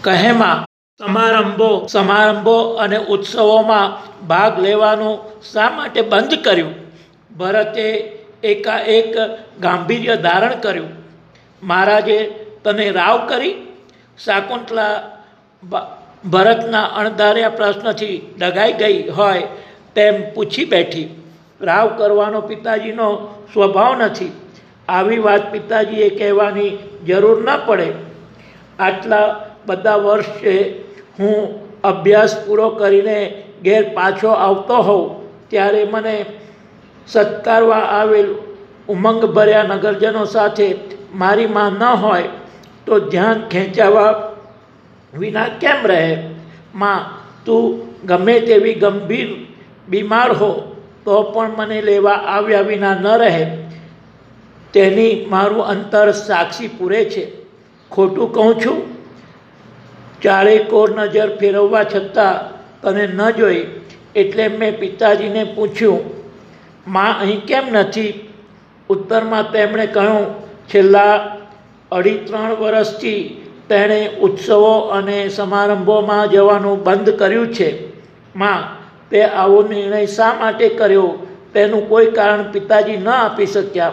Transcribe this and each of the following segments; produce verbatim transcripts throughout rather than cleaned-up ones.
કહેમાં સમારંભો સમારંભો અને ઉત્સવોમાં ભાગ લેવાનું શા માટે બંધ કર્યું? ભરતે એકાએક ગાંભીર્ય ધારણ કર્યું. મહારાજે તને રાવ કરી? શાકુંતલા ભરતના અણધાર્યા પ્રશ્નથી ડગાઈ ગઈ હોય તેમ પૂછી બેઠી. રાવ કરવાનો પિતાજીનો સ્વભાવ નથી. આવી વાત પિતાજીએ કહેવાની જરૂર ન પડે. આટલા બધા વર્ષે હું અભ્યાસ પૂરો કરીને ઘેર પાછો આવતો હોઉં ત્યારે મને સત્કારવા આવેલ ઉમંગભર્યા નગરજનો સાથે મારી માં ન હોય તો ધ્યાન ખેંચાવા વિના કેમ રહે? માં, તું ગમે તેવી ગંભીર બીમાર હો તો પણ મને લેવા આવ્યા વિના ન રહે તેની મારું અંતર સાક્ષી પૂરે છે. ખોટું કહું છું? ચારે કોર નજર ફેરવવા છતાં તને ન જોઈ એટલે મેં પિતાજીને પૂછ્યું, માં અહીં કેમ નથી? ઉત્તરમાં તેમણે કહ્યું, છેલ્લા અઢી ત્રણ વર્ષથી તેણે ઉત્સવો અને સમારંભોમાં જવાનું બંધ કર્યું છે. માં, તે આવો નિર્ણય શા માટે કર્યો તેનું કોઈ કારણ પિતાજી ન આપી શક્યા.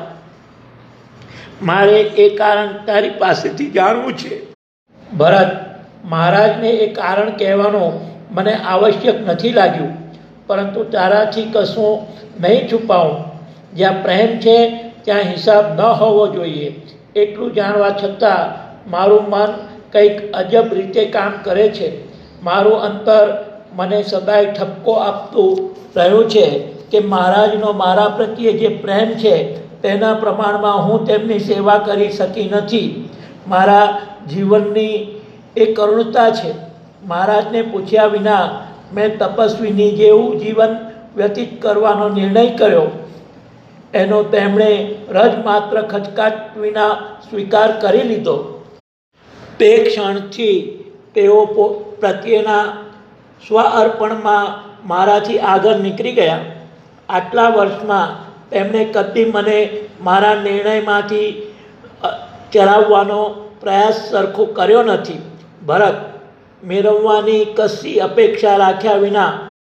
મારે એ કારણ તારી પાસેથી જાણવું છે. ભરત, મહારાજને એ કારણ કહેવાનું મને આવશ્યક નથી લાગ્યું, પરંતુ તારાથી કશું નહીં છુપાવું. જ્યાં પ્રેમ છે ત્યાં હિસાબ ન હોવો જોઈએ. એટલું જાણવા છતાં મારું મન કંઈક અજબ રીતે કામ કરે છે. મારું અંતર મને સદાય ઠપકો આપતું રહ્યું છે કે મહારાજનો મારા પ્રત્યે જે પ્રેમ છે તેના પ્રમાણમાં હું તેમની સેવા કરી શકી નથી. મારા જીવનની એ કરુણતા છે. મહારાજને પૂછ્યા વિના મેં તપસ્વીની જેવું જીવન વ્યતીત કરવાનો નિર્ણય કર્યો. એનો તેમણે રજ માત્ર ખચકાટ વિના સ્વીકાર કરી લીધો. તે ક્ષણથી તેઓ પ્રત્યેના સ્વ અર્પણમાં મારાથી આગળ નીકળી ગયા. આટલા વર્ષમાં તેમણે કદી મને મારા નિર્ણયમાંથી ચલાવવાનો પ્રયાસ સરખો કર્યો નથી. ભરત, મેળવવાની કશી અપેક્ષા રાખ્યા વિના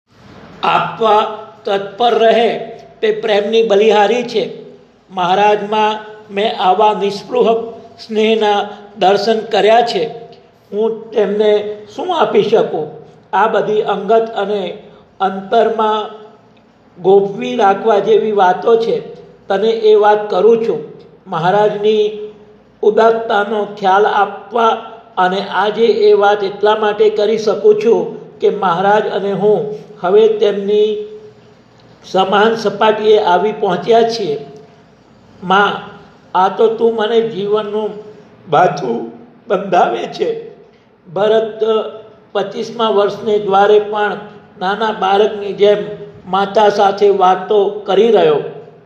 આપવા તત્પર રહે તે પ્રેમની બલિહારી છે. મહારાજમાં મેં આવા નિસ્પૃહ સ્નેહના દર્શન કર્યા છે. હું તેમને શું આપી શકું? આ બધી અંગત અને અંતરમાં ગોપવી રાખવા જેવી વાતો છે. તને એ વાત કરું છું. મહારાજની ઉદાત્તતાનો ખ્યાલ આપવા અને આજે એ વાત એટલા માટે કરી શકું છું કે મહારાજ અને હું હવે તેમની સમાન સપાટીએ આવી પહોંચ્યા છીએ. માં, આ તો તું મને જીવનનું બાથું બંધાવે છે. ભરત પચીસમા વર્ષને દ્વારે પણ નાના બાળકની જેમ માતા સાથે વાતો કરી રહ્યો.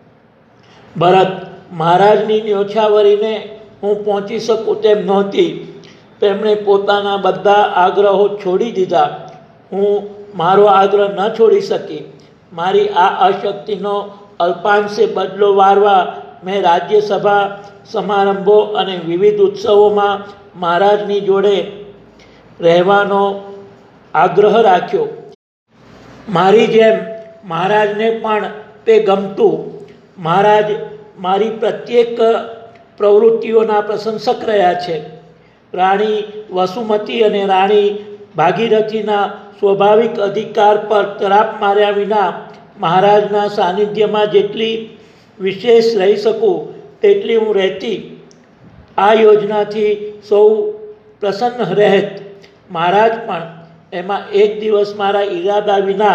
ભરત, મહારાજની ન્યોછાવરીને હું પહોંચી શકું તેમ નહોતી. તેમણે પોતાના બધા આગ્રહો છોડી દીધા. હું મારો આગ્રહ ન છોડી શકી. મારી આ અશક્તિનો અલ્પાંશે બદલો વારવા મેં રાજ્યસભા સમારંભો અને વિવિધ ઉત્સવોમાં મહારાજની જોડે રહેવાનો આગ્રહ રાખ્યો. મારી જેમ મહારાજને પણ તે ગમતું. મહારાજ મારી પ્રત્યેક પ્રવૃત્તિઓના પ્રશંસક રહ્યા છે. રાણી વસુમતી અને રાણી ભાગીરથીના સ્વાભાવિક અધિકાર પર તરાપ માર્યા વિના મહારાજના સાનિધ્યમાં જેટલી વિશેષ રહી શકું તેટલી હું રહેતી. આ યોજનાથી સૌ પ્રસન્ન રહેત. મહારાજ પણ. એમાં એક દિવસ મારા ઈરાદા વિના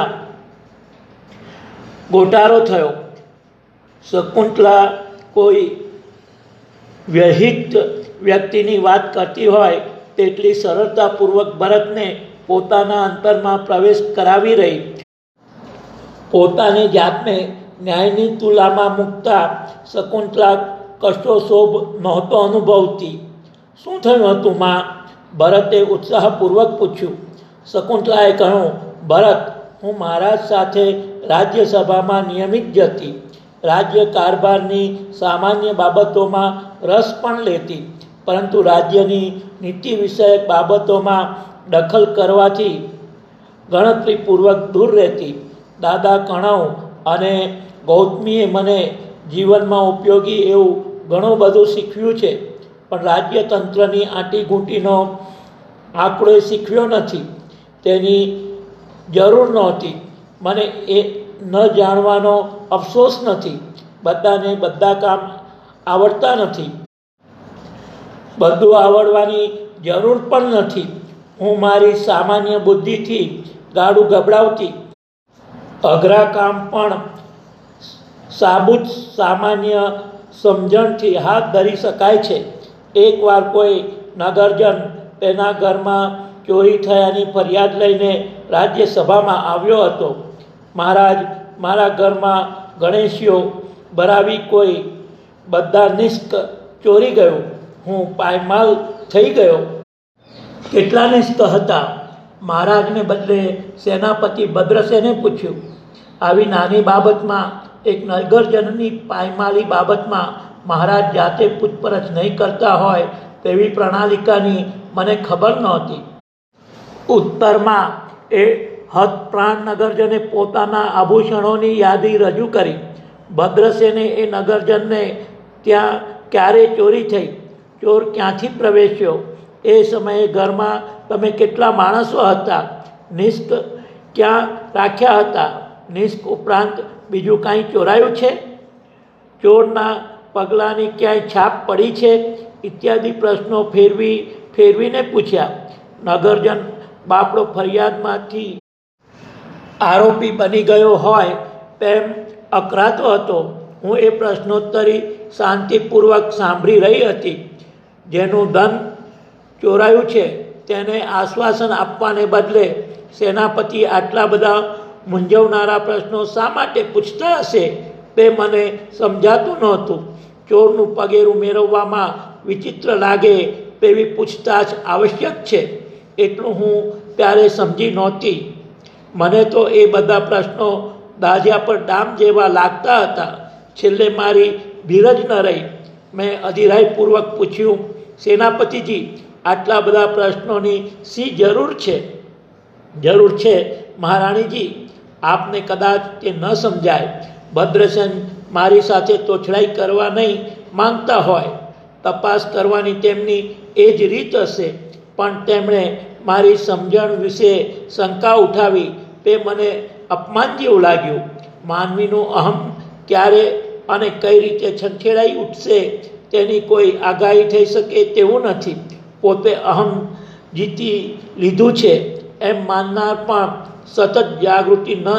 ગોટાળો થયો. શકુંતલા કોઈ વ્યહિત વ્યક્તિની વાત કરતી હોય તેટલી સરળતાપૂર્વક ભરતને પોતાના અંતરમાં પ્રવેશ કરાવી રહી. પોતાની જાતને ન્યાયની તુલામાં મૂકતા શકુંતલા કશો શોભ નહોતો અનુભવતી. શું થયું હતું માં? ભરતે ઉત્સાહપૂર્વક પૂછ્યું. શકુંતલાએ કહ્યું, ભરત, હું મહારાજ સાથે રાજ્યસભામાં નિયમિત જતી. રાજ્ય કારભારની સામાન્ય બાબતોમાં રસ પણ લેતી. પરંતુ રાજ્યની નીતિ વિષયક બાબતોમાં દખલ કરવાથી ગણતરીપૂર્વક દૂર રહેતી. દાદા કણવ અને ગૌતમીએ મને જીવનમાં ઉપયોગી એવું ઘણું બધું શીખવ્યું છે, પણ રાજ્યતંત્રની આંટીઘૂંટીનો આંકડો શીખવ્યો નથી. તેની જરૂર નહોતી. મને એ ન જાણવાનો અફસોસ નથી. બધાને બધા કામ આવડતા નથી. બધું આવડવાની જરૂર પણ નથી. હું મારી સામાન્ય બુદ્ધિથી ગાડું ગબડાવતી અઘરા કામ પણ સાબુત સામાન્ય સમજણથી હાથ ધરી શકાય છે. એકવાર કોઈ નગરજન તેના ઘરમાં ચોરી થયાની ફરિયાદ લઈને રાજ્યસભામાં આવ્યો હતો. મહારાજ, મારા ઘરમાં ગણેશીઓ ભરાવી કોઈ બધા નિષ્ક ચોરી ગયો. હું પાયમાલ થઈ ગયો. કેટલા નિષ્ક હતા? મહારાજને બદલે સેનાપતિ ભદ્રસેને પૂછ્યું. આવી નાની બાબતમાં, એક નગરજનની પાયમાલી બાબતમાં મહારાજ જાતે પૂછપરછ નહીં કરતા હોય તેવી પ્રણાલિકાની મને ખબર નહોતી. ઉત્તરમાં એ હતપ્રાણ નગરજને પોતાના આભૂષણોની યાદી રજૂ કરી. ભદ્રસેને એ નગરજનને ત્યાં ક્યારે ચોરી થઈ, ચોર ક્યાંથી પ્રવેશ્યો, એ સમયે ઘરમાં તમે કેટલા માણસો હતા, નિષ્ક ક્યાં રાખ્યા હતા, નિષ્ક ઉપરાંત બીજું કાંઈ ચોરાયું છે, ચોરના પગલાંની ક્યાંય છાપ પડી છે, ઇત્યાદિ પ્રશ્નો ફેરવી ફેરવીને પૂછ્યા. નગરજન બાપડો ફરિયાદમાંથી આરોપી બની ગયો હોય તેમ અકરાતો હતો. હું એ પ્રશ્નોત્તરી શાંતિપૂર્વક સાંભળી રહી હતી. જેનું ધન ચોરાયું છે તેને આશ્વાસન આપવાને બદલે સેનાપતિ આટલા બધા મૂંઝવનારા પ્રશ્નો શા માટે પૂછતા હશે તે મને સમજાતું નહોતું. ચોરનું પગેરું મેળવવામાં વિચિત્ર લાગે તેવી પૂછતાછ આવશ્યક છે એટલું હું ત્યારે સમજી નહોતી. મને તો એ બધા પ્રશ્નો દાઝ્યા પર ડામ જેવા લાગતા હતા. છેલ્લે મારી ધીરજ ન રહી. મેં અધીરાઈપૂર્વક પૂછ્યું, સેનાપતિજી, આટલા બધા પ્રશ્નોની શી જરૂર છે? જરૂર છે મહારાણીજી, આપને કદાચ તે ન સમજાય. ભદ્રસેન મારી સાથે તોછડાઈ કરવા નહીં માંગતા હોય. તપાસ કરવાની તેમની એ જ રીત હશે, પણ તેમણે મારી સમજણ વિશે શંકા ઉઠાવી તે મને અપમાન જેવું લાગ્યું. માનવીનું અહમ ક્યારે અને કઈ રીતે છંછેડાઈ ઉઠશે તેની કોઈ આગાહી થઈ શકે તેવું નથી. પોતે અહમ જીતી લીધું છે એમ માનનાર પણ સતત જાગૃતિ ન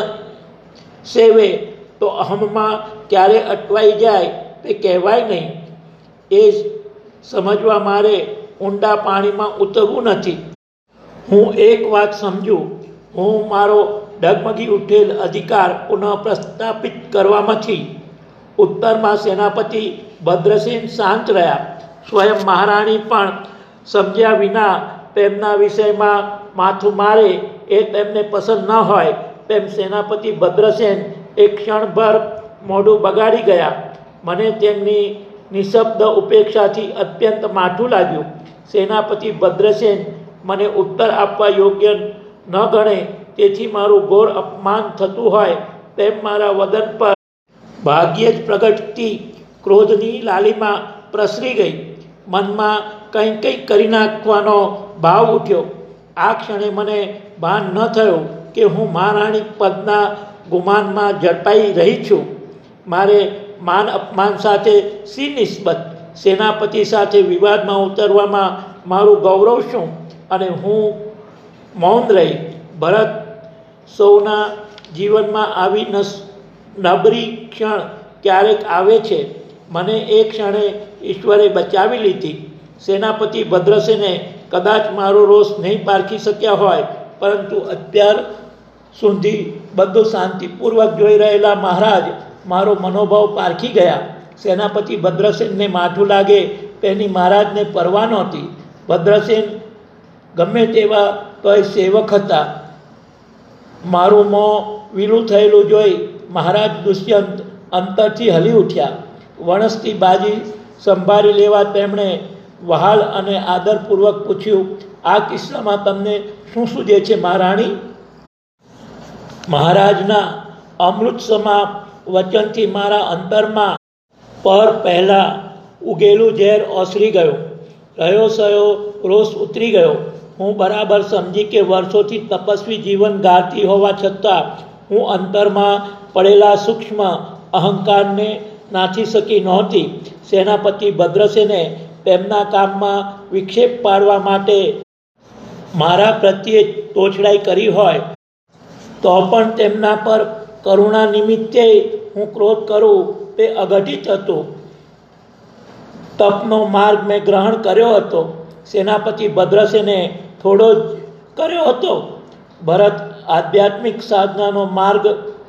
સેવે તો અહમમાં ક્યારે અટવાઈ જાય તે કહેવાય નહીં. એ સમજવા મારે ઊંડા પાણીમાં ઉતરવું નથી. હું એક વાત સમજું, હું મારો ડગમગી ઉઠેલ અધિકાર પુનઃ પ્રસ્થાપિત કરવામાંથી. ઉત્તરમાં સેનાપતિ ભદ્રસેન શાંત રહ્યા. સ્વયં મહારાણી પણ સમજ્યા વિના તેમના વિષયમાં માથું મારે એ તેમને પસંદ ન હોય તેમ સેનાપતિ ભદ્રસેન એક ક્ષણભર મોઢું બગાડી ગયા. મને તેમની નિશબ્દ ઉપેક્ષાથી અત્યંત માઠું લાગ્યું. સેનાપતિ ભદ્રસેન મને ઉત્તર આપવા યોગ્ય ન ગણે તેથી મારું ઘોર અપમાન થતું હોય તેમ મારા વદન પર ભાગ્યે જ પ્રગટતી ક્રોધની લાલીમાં પ્રસરી ગઈ. મનમાં કંઈ કંઈ કરી નાખવાનો ભાવ ઉઠ્યો. આ ક્ષણે મને ભાન ન થયું કે હું મહારાણી પદના ગુમાનમાં ઝડપાઈ રહી છું. મારે માન અપમાન સાથે શી નિસ્બત? સેનાપતિ સાથે વિવાદમાં ઉતરવામાં મારું ગૌરવ શું? અને હું મૌન રહી. ભરત, સૌના જીવનમાં આવી નસ નબળી ક્ષણ ક્યારેક આવે છે. મને એ ક્ષણે ઈશ્વરે બચાવી લીધી. સેનાપતિ ભદ્રસેને કદાચ મારો રોષ નહીં પારખી શક્યા હોય, પરંતુ અત્યાર સુધી બધું શાંતિપૂર્વક જોઈ રહેલા મહારાજ મારો મનોભાવ પારખી ગયા. સેનાપતિ ભદ્રસેનને માઠું લાગે તેની મહારાજને પરવા નહોતી. ભદ્રસેન ગમે તેવા તોય સેવક હતા. મારું મોં વિલું થયેલું જોઈ મહારાજ દુષ્યંત અંતરથી હલી ઉઠ્યા. વણસતી બાજી સંભાળી લેવા તેમણે વહાલ અને આદરપૂર્વક પૂછ્યું, આ કિસ્સામાં તમને શું સૂજે છે મહારાણી? મહારાજના અમૃતસમા વચનથી મારા અંતરમાં પર પહેલા ઉગેલું ઝેર ઓસરી ગયું. રહ્યો સયો રોષ ઉતરી ગયો. હું બરાબર સમજી કે વર્ષોથી તપસ્વી જીવન ગાળતી હોવા છતાં હું અંતરમાં પડેલા સૂક્ષ્મ અહંકારને નાથી શકી નહોતી. સેનાપતિ ભદ્રસેને તેમના કામમાં વિક્ષેપ પાડવા માટે મારા પ્રત્યે તોછડાઈ કરી હોય તો પણ તેમના પર કરુણા નિમિત્તે હું ક્રોધ કરું તે અઘટિત હતું. તપનો માર્ગ મેં ગ્રહણ કર્યો હતો. સેનાપતિ ભદ્રસેને થોડો જ કર્યો હતો. ભરત આધ્યાત્મિક સાધનાનો માર્ગ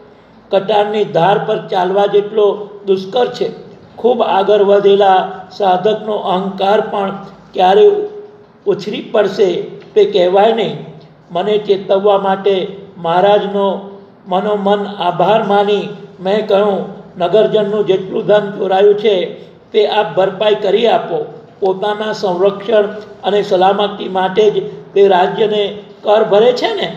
કટારની ધાર પર ચાલવા જેટલો દુષ્કર છે. ખૂબ આગળ વધેલા સાધકનો અહંકાર પણ ક્યારે ઉછરી પડશે તે કહેવાય નહીં. મને ચેતવવા માટે મહારાજનો મનોમન આભાર માની મેં કહ્યું, નગરજનનું જેટલું ધન ચોરાયું છે તે આપ ભરપાઈ કરી આપો. પોતાના સંરક્ષણ અને સલામતી માટે જ તે રાજ્યને કર ભરે છે ને?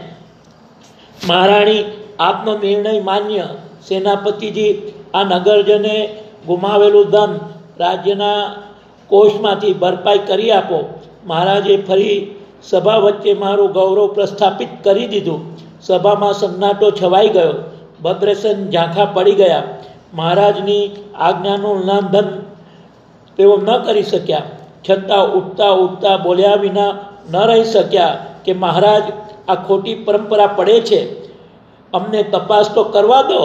મહારાણી, આપનો નિર્ણય માન્ય. સેનાપતિજી, આ નગરજને ગુમાવેલું ધન રાજ્યના કોષમાંથી ભરપાઈ કરી આપો. મહારાજે ફરી સભા વચ્ચે મારું ગૌરવ પ્રસ્થાપિત કરી દીધું. સભામાં સન્નાટો છવાઈ ગયો. ભદ્રસેન ઝાંખા પડી ગયા. મહારાજની આજ્ઞાનું ઉલ્લંઘન તેઓ ન કરી શક્યા, છતાં ઉઠતા ઉઠતા બોલ્યા વિના ન રહી શક્યા કે મહારાજ, આ ખોટી પરંપરા પડે છે, અમને તપાસ તો કરવા દો.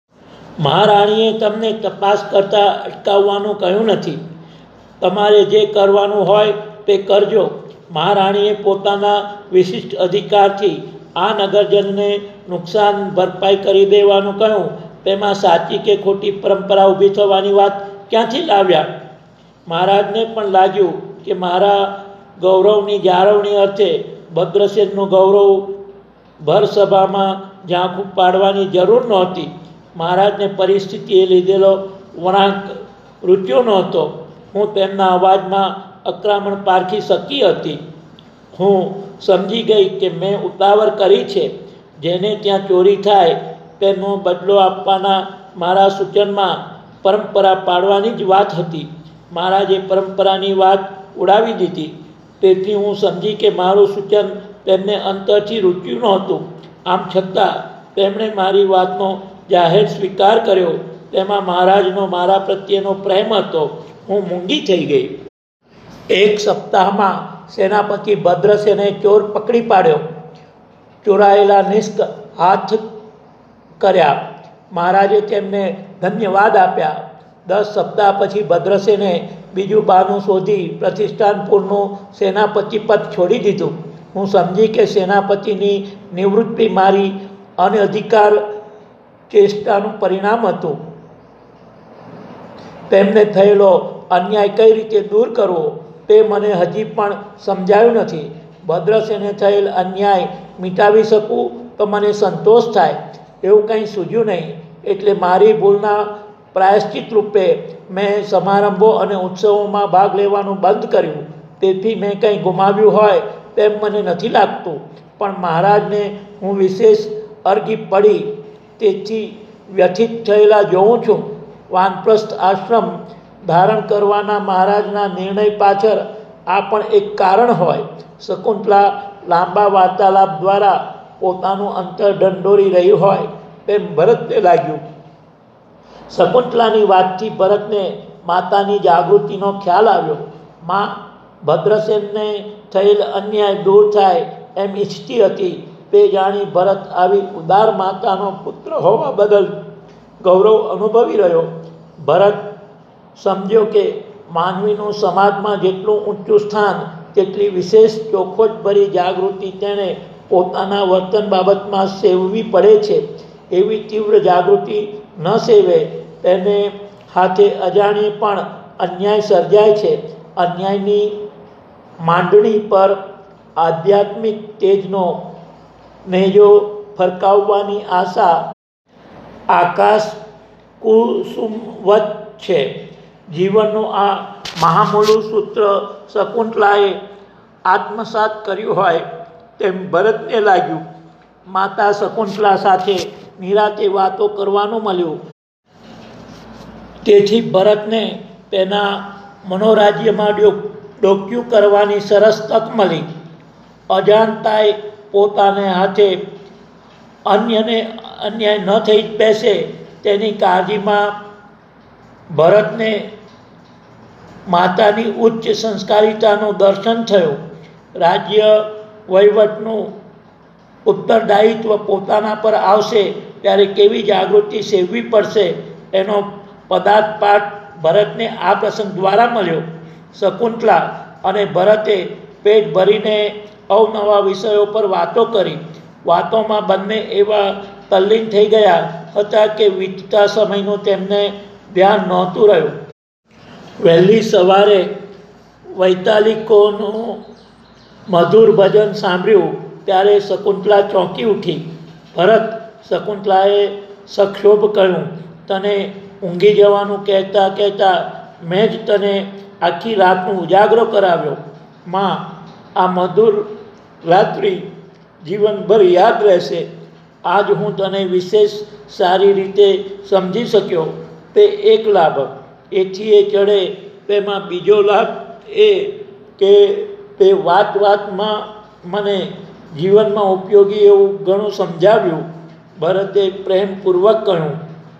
મહારાણીએ તમને તપાસ કરતા અટકાવવાનું કહ્યું નથી. તમારે જે કરવાનું હોય તે કરજો. મહારાણીએ પોતાના વિશિષ્ટ અધિકારથી આ નગરજનને નુકસાન ભરપાઈ કરી દેવાનું કહ્યું. તેમાં સાચી કે ખોટી પરંપરા ઊભી થવાની વાત ક્યાંથી લાવ્યા? મહારાજને પણ લાગ્યું કે મારા ગૌરવની જાળવણી અર્થે ભદ્રસેનનું ગૌરવ ભર સભામાં ઝાંખું પાડવાની જરૂર નહોતી. મહારાજને પરિસ્થિતિએ લીધેલો વળાંક રૂચ્યો નહોતો. હું તેમના અવાજમાં આક્રમણ પારખી શકી હતી. હું સમજી ગઈ કે મેં ઉતાવળ કરી છે. જેને ત્યાં ચોરી થાય તેનો બદલો આપવાના મારા સૂચનમાં પરંપરા પાડવાની જ વાત હતી. મહારાજે પરંપરાની વાત ઉડાવી દીધી. તેથી હું સમજી કે મારું સૂચન તેમને અંતરથી રૂચ્યું નહોતું. આમ છતાં તેમણે મારી વાતનો જાહેર સ્વીકાર કર્યો. તેમાં મહારાજનો મારા પ્રત્યેનો પ્રેમ હતો. હું મૂંગી થઈ ગઈ. એક સપ્તાહમાં સેનાપતિ ભદ્રસેને ચોર પકડી પાડ્યો. ચોરાયેલા નિષ્ક હાથ કર્યા. મહારાજે તેમને ધન્યવાદ આપ્યા. દસ સપ્તાહ પછી ભદ્રસેને બીજું બહાનું શોધી પ્રતિષ્ઠાનપુરનું સેનાપતિ પદ છોડી દીધું. હું સમજી કે સેનાપતિની નિવૃત્તિ મારી અનધિકાર ચેષ્ટાનું પરિણામ હતું. તેમને થયેલો અન્યાય કઈ રીતે દૂર કરવો તે મને હજી પણ સમજાયું નથી. ભદ્રસેને થયેલ અન્યાય મિટાવી શકું તો મને સંતોષ થાય. એવું કંઈ સૂઝ્યું નહીં. એટલે મારી ભૂલના પ્રાયશ્ચિત રૂપે મેં સમારંભો અને ઉત્સવોમાં ભાગ લેવાનું બંધ કર્યું. તેથી મેં કંઈ ગુમાવ્યું હોય તેમ મને નથી લાગતું. પણ મહારાજને હું વિશેષ અરગી પડી તેથી વ્યથિત થયેલા જોઉં છું. વાનપ્રસ્થ આશ્રમ ધારણ કરવાના મહારાજના નિર્ણય પાછળ આ પણ એક કારણ હોય. શકુંતલા લાંબા વાર્તાલાપ દ્વારા પોતાનું અંતર ઢંઢોરી રહ્યું હોય તેમ ભરતને લાગ્યું. શકુંતલાની વાતથી ભરતને માતાની જાગૃતિનો ખ્યાલ આવ્યો. માં ભદ્રસેનને થયેલ અન્યાય દૂર થાય એમ ઈચ્છતી હતી. તે જાણી ભરત આવી ઉદાર માતાનો પુત્ર હોવા બદલ ગૌરવ અનુભવી રહ્યો. ભરત સમજ્યો કે માનવીનું સમાજમાં જેટલું ઊંચું સ્થાન તેટલી વિશેષ ચોખવટભરી જાગૃતિ તેણે પોતાના વર્તન બાબતમાં સેવવી પડે છે. એવી તીવ્ર જાગૃતિ ન સેવે તેને હાથે અજાણીએ પણ અન્યાય સર્જાય છે. અન્યાયની માંડણી પર આધ્યાત્મિક તેજનો નેજો ફરકાવવાની આશા આકાશ કુસુમવત છે. જીવનનું આ મહામૂલું સૂત્ર શકુંતલાએ આત્મસાત કર્યું હોય તેમ ભરતને લાગ્યું. માતા શકુંતલા સાથે નિરાતે વાતો કરવાનું મળ્યું. તેથી ભરતને તેના મનોરાજ્યમાં ડોક્યું કરવાની સરસ તક મળી. અજાણતાએ પોતાને હાથે અન્યને અન્યાય ન થઈ બેસે તેની કાળજીમાં ભરતને માતાની ઉચ્ચ સંસ્કારિતાનું દર્શન થયું. રાજ્ય વહીવટનું ઉત્તરદાયિત્વ પોતાના પર આવશે ત્યારે કેવી જાગૃતિ સેવવી પડશે એનો પદાર્થપાઠ ભરતને આ પ્રસંગ દ્વારા મળ્યો. શકુંતલા અને ભરતે પેટ ભરીને અવનવા વિષયો પર વાતો કરી. વાતોમાં બંને એવા તલ્લીન થઈ ગયા હતા કે વીતતા સમયનું તેમને ધ્યાન નહોતું રહ્યું. વહેલી સવારે વૈતાલિકોનું મધુર ભજન સાંભળ્યું ત્યારે શકુંતલા ચોંકી ઉઠી. ભરત શકુંતલાએ સક્ષોભ કહ્યું, તને ઊંઘી જવાનું કહેતા કહેતા મેં જ તને આખી રાતનું ઉજાગરો કરાવ્યો. માં, આ મધુર રાત્રિ જીવનભર યાદ રહેશે. આજ હું તને વિશેષ સારી રીતે સમજી શક્યો તે એક લાભ. એથી એ ચડે તેમાં બીજો લાભ એ કે તે વાત વાતમાં મને જીવનમાં ઉપયોગી એવું ઘણું સમજાવ્યું. ભરતે પ્રેમપૂર્વક કહ્યું.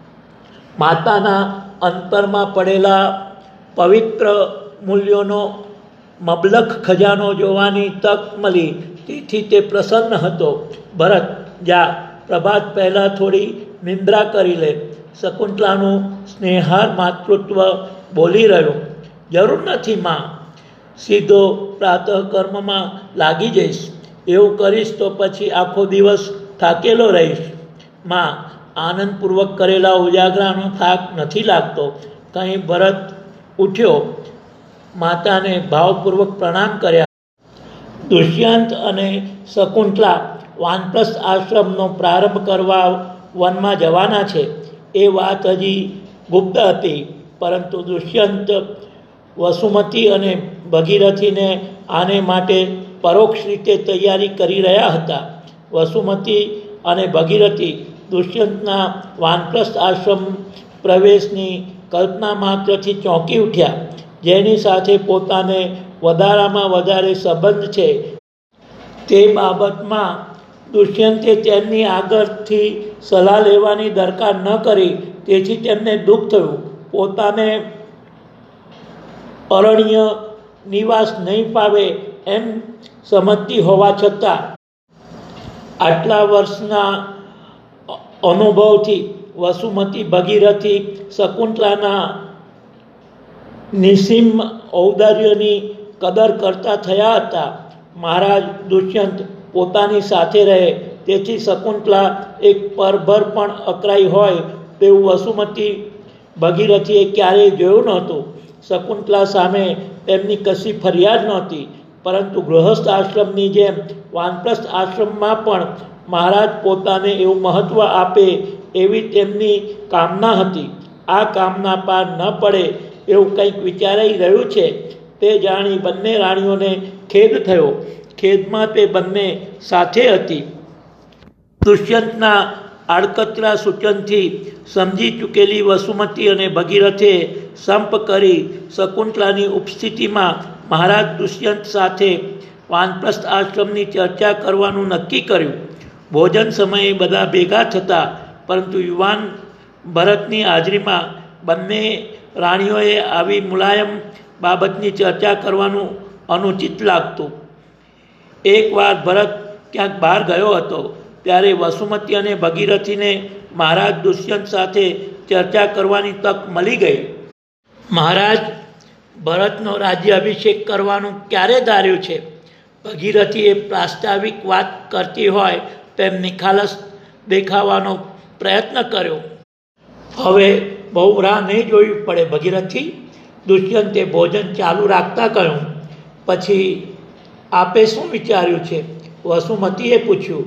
માતાના અંતરમાં પડેલા પવિત્ર મૂલ્યોનો મબલખ ખજાનો જોવાની તક મળી તેથી તે પ્રસન્ન હતો. ભરત, જા, પ્રભાત પહેલાં થોડી નિંદ્રા કરી લે. શકુંતલાનું સ્નેહાર માતૃત્વ બોલી રહ્યું. જરૂર નથી માં, સીધો પ્રાતઃકર્મમાં લાગી જઈશ. એવું કરીશ તો પછી આખો દિવસ થાકેલો રહીશ. માં, આનંદપૂર્વક કરેલા ઉજાગરાનો થાક નથી લાગતો. કંઈ ભરત ઉઠ્યો, માતાને ભાવપૂર્વક પ્રણામ કર્યા. દુષ્યંત અને શકુંતલા વાનપ્રસ્થ આશ્રમનો પ્રારંભ કરવા વનમાં જવાના છે એ વાત હજી ગુપ્ત હતી, પરંતુ દુષ્યંત વસુમતી અને ભગીરથીને આને માટે પરોક્ષ રીતે તૈયારી કરી રહ્યા હતા. વસુમતી અને ભગીરથી દુષ્યંતના વાનપ્રસ્થ આશ્રમ પ્રવેશની કલ્પના માત્રથી ચોંકી ઉઠ્યા. જેની સાથે પોતાને વધારામાં વધારે સંબંધ છે તે બાબતમાં દુષ્યંતે તેમની આગળથી સલાહ લેવાની દરકાર ન કરી, તેથી તેમને દુઃખ થયું. પોતાને અરણ્ય નિવાસ નહીં પાવે એમ સમજતી હોવા છતાં આટલા વર્ષના અનુભવથી વસુમતી ભગીરથી શકુંતલાના નિસીમ ઔદાર્યની કદર કરતા થયા હતા. મહારાજ દુષ્યંત પોતાની સાથે રહે તેથી શકુંતલા એક પરભર પણ અકરાઈ હોય તેવું વસુમતી ભગીરથીએ ક્યારેય જોયું નહોતું. શકુંતલા સામે તેમની કશી ફરિયાદ નહોતી, પરંતુ ગૃહસ્થ આશ્રમની જેમ વાનપ્રસ્થ આશ્રમમાં પણ મહારાજ પોતાને એવું મહત્ત્વ આપે એવી તેમની કામના હતી. આ કામના પાર ન પડે એવું કંઈક વિચારાઈ રહ્યું છે તે જાણી બંને રાણીઓને ખેદ થયો. ખેદમાં તે બંને સાથે હતી. દુષ્યંતના આડકતરા સૂચનથી સમજી ચૂકેલી વસુમતી અને ભગીરથે સંપ કરી શકુંતલાની ઉપસ્થિતિમાં મહારાજ દુષ્યંત સાથે વાનપ્રસ્થ આશ્રમની ચર્ચા કરવાનું નક્કી કર્યું. ભોજન સમયે બધા ભેગા થતા, પરંતુ યુવાન ભરતની હાજરીમાં બંને રાણીઓએ આવી મુલાયમ બાબતની ચર્ચા કરવાનું અનુચિત લાગતું. એકવાર ભરત ક્યાંક બહાર ગયો હતો ત્યારે વસુમતી અને ભગીરથીને મહારાજ દુષ્યંત સાથે ચર્ચા કરવાની તક મળી ગઈ. મહારાજ, ભરતનો રાજ્ય અભિષેક કરવાનું ક્યારે ધાર્યું છે? ભગીરથીએ પ્રાસ્તાવિક વાત કરતી હોય તેમ નિખાલસ દેખાવાનો પ્રયત્ન કર્યો. હવે બહુ રાહ નહીં જોવી પડે ભગીરથી, દુષ્યંતે ભોજન ચાલુ રાખતા કહ્યું. પછી આપે શું વિચાર્યું છે? વસુમતીએ પૂછ્યું.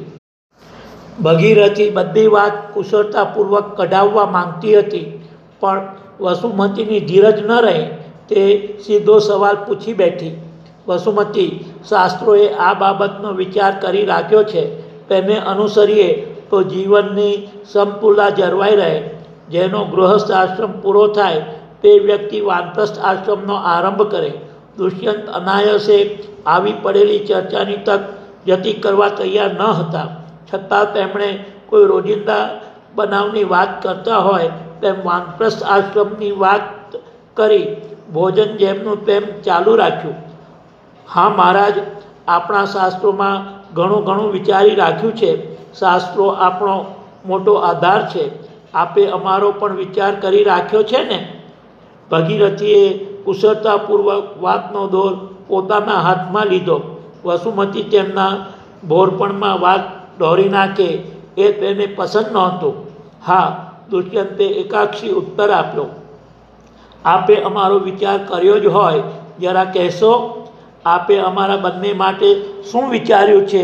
ભગીરથી બધી વાત કુશળતાપૂર્વક કઢાવવા માંગતી હતી, પણ વસુમતીની ધીરજ ન રહી તે સીધો સવાલ પૂછી બેઠી. વસુમતી, શાસ્ત્રોએ આ બાબતનો વિચાર કરી રાખ્યો છે. તેને અનુસરીએ તો જીવનની સમતુલા જળવાઈ રહે. જેનો ગૃહસ્થ આશ્રમ પૂરો થાય તે વ્યક્તિ વાનપ્રસ્થ આશ્રમનો આરંભ કરે. દુષ્યંત અનાયસે આવી પડેલી ચર્ચાની તક જતી કરવા તૈયાર ન હતા, છતાં તેમણે કોઈ રોજિંદા બનાવની વાત કરતા હોય તેમ વાનપ્રસ્થ આશ્રમની વાત કરી ભોજન જેમનું તેમ ચાલુ રાખ્યું. હા મહારાજ, આપણા શાસ્ત્રોમાં ઘણું ઘણું વિચારી રાખ્યું છે. શાસ્ત્રો આપણો મોટો આધાર છે. આપે અમારો પણ વિચાર કરી રાખ્યો છે ને? ભગીરથીએ કુશળતાપૂર્વક વાતનો દોર પોતાના હાથમાં લીધો. વસુમતી તેમના ભોરપણમાં વાત દોરી નાખે એ તેને પસંદ નહોતું. હા, દુષ્યંતે એકાક્ષી ઉત્તર આપ્યો. આપે અમારો વિચાર કર્યો જ હોય જરા કહેશો? આપે અમારા બંને માટે શું વિચાર્યું છે?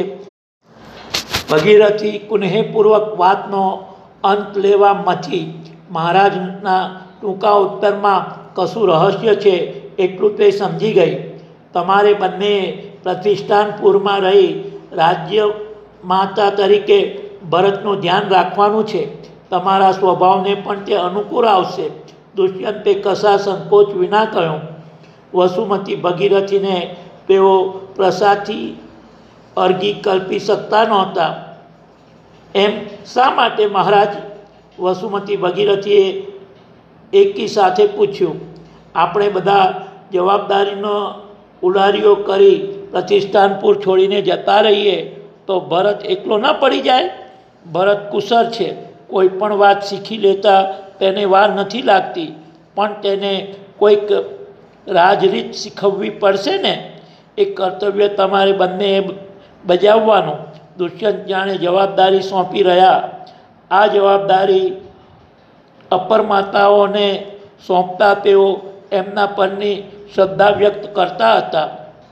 ભગીરથી કુનેહપૂર્વક વાતનો અંત લેવા મથી મહારાજના ટૂંકા ઉત્તરમાં કશું રહસ્ય છે એટલું તે સમજી ગઈ. તમારે બંનેએ પ્રતિષ્ઠાનપુરમાં રહી રાજ્ય માતા તરીકે ભરતનું ધ્યાન રાખવાનું છે. તમારા સ્વભાવને પણ તે અનુકૂળ આવશે. દુષ્યંતે કશા સંકોચ વિના કહ્યું. વસુમતી ભગીરથીને તેઓ પ્રસાદથી અર્ઘી કલ્પી શકતા નહોતા. એમ શા માટે મહારાજ? વસુમતી ભગીરથીએ એકી સાથે પૂછ્યું. આપણે બધા જવાબદારીનો ઉલારીઓ કરી પ્રતિષ્ઠાનપુર છોડીને જતા રહીએ તો ભરત એકલો ન પડી જાય? ભરત કુશળ છે, કોઈ પણ વાત શીખી લેતા તેને વાર નથી લાગતી, પણ તેને કોઈક રાજરીત શીખવવી પડશે ને. એ કર્તવ્ય તમારે બંને બજાવવાનું. દુષ્યંત જાણે જવાબદારી સોંપી રહ્યા. આ જવાબદારી અપર માતાઓને સોંપતા તેઓ એમના પરની શ્રદ્ધા વ્યક્ત કરતા હતા.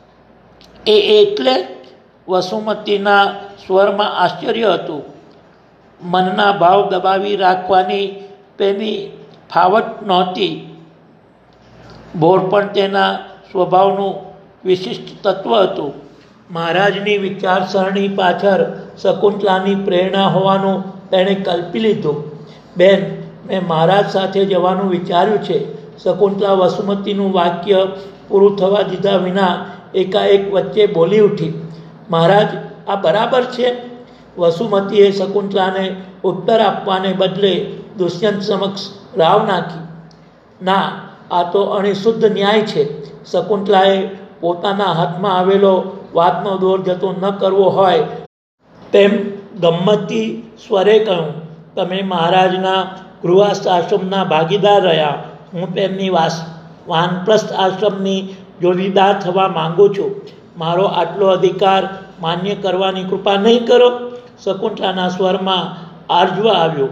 એ એટલે? વસુમતીના સ્વરમાં આશ્ચર્ય હતું. મનના ભાવ દબાવી રાખવાની તેની ફાવટ નહોતી. ભોરપણ તેના સ્વભાવનું વિશિષ્ટ તત્વ હતું. મહારાજની વિચારસરણી પાછળ શકુંતલાની પ્રેરણા હોવાનું તેણે કલ્પી લીધું. બેન, મેં મહારાજ સાથે જવાનું વિચાર્યું છે. શકુંતલા વસુમતીનું વાક્ય પૂરું થવા દીધા વિના એકાએક વચ્ચે બોલી ઉઠી. મહારાજ, આ બરાબર છે? વસુમતીએ શકુંતલાને ઉત્તર આપવાને બદલે દુષ્યંત સમક્ષ રાવ નાખી. ના, આ તો અણિશુદ્ધ ન્યાય છે. શકુંતલાએ પોતાના હાથમાં આવેલો વાતનો દોર જતો ન કરવો હોય તેમ ગમ્મતી સ્વરે કહ્યું. તમે મહારાજના ગૃહસ્થ આશ્રમના ભાગીદાર રહ્યા. હું તેમની વાસ વાનપ્રસ્થ આશ્રમની જોડીદાર થવા માંગુ છું. મારો આટલો અધિકાર માન્ય કરવાની કૃપા નહીં કરો? શકુંતલાના સ્વરમાં આર્જવ આવ્યો.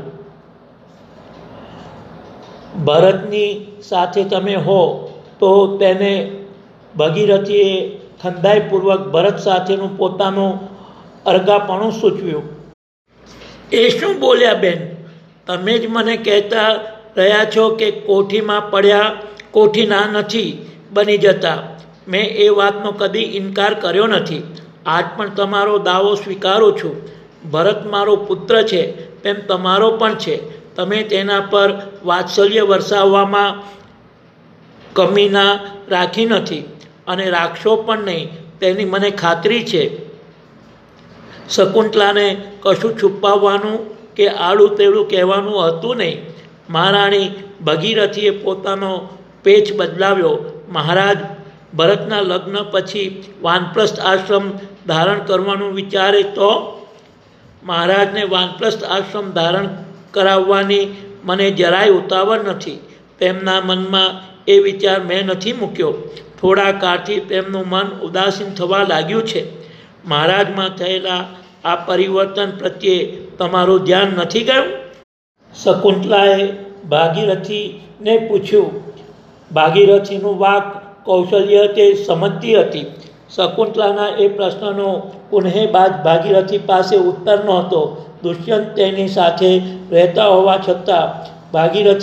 ભરતની સાથે તમે હો તો તેને ભગીરથીએ ખંદાઈપૂર્વક ભરત સાથેનું પોતાનું અરગાપણું સૂચવ્યું. એ શું બોલ્યા બેન? તમે જ મને કહેતા રહ્યા છો કે કોઠીમાં પડ્યા કોઠીના નથી બની જતા. મેં એ વાતનો કદી ઇનકાર કર્યો નથી. આજ પણ તમારો દાવો સ્વીકારું છું. ભરત મારો પુત્ર છે તેમ તમારો પણ છે. તમે તેના પર વાત્સલ્ય વરસાવવામાં કમીના રાખી નથી અને રાખશો પણ નહીં તેની મને ખાતરી છે. શકુંતલાને કશું છુપાવવાનું કે આડું તેડું કહેવાનું હતું નહીં. મહારાણી ભગીરથીએ પોતાનો પેચ બદલાવ્યો. મહારાજ, ભરતના લગ્ન પછી વાનપ્રસ્થ આશ્રમ ધારણ કરવાનું વિચારે તો? મહારાજને વાનપ્રસ્થ આશ્રમ ધારણ કરાવવાની મને જરાય ઉતાવળ નથી. તેમના મનમાં એ વિચાર મેં નથી મૂક્યો. થોડા કાળથી તેમનું મન ઉદાસીન થવા લાગ્યું છે. મહારાજમાં થયેલા આ પરિવર્તન પ્રત્યે તમારું ધ્યાન નથી ગયું? શકુંતલાએ ભાગીરથીને પૂછ્યું. ભાગીરથીનું વાક કૌશલ્ય તે સમજતી હતી. શકુંતલાના એ પ્રશ્નનો પુનઃબાદ ભાગીરથી પાસે ઉત્તર નહોતો. દુષ્યંત તેની સાથે રહેતા હોવા છતાં ભાગીરથી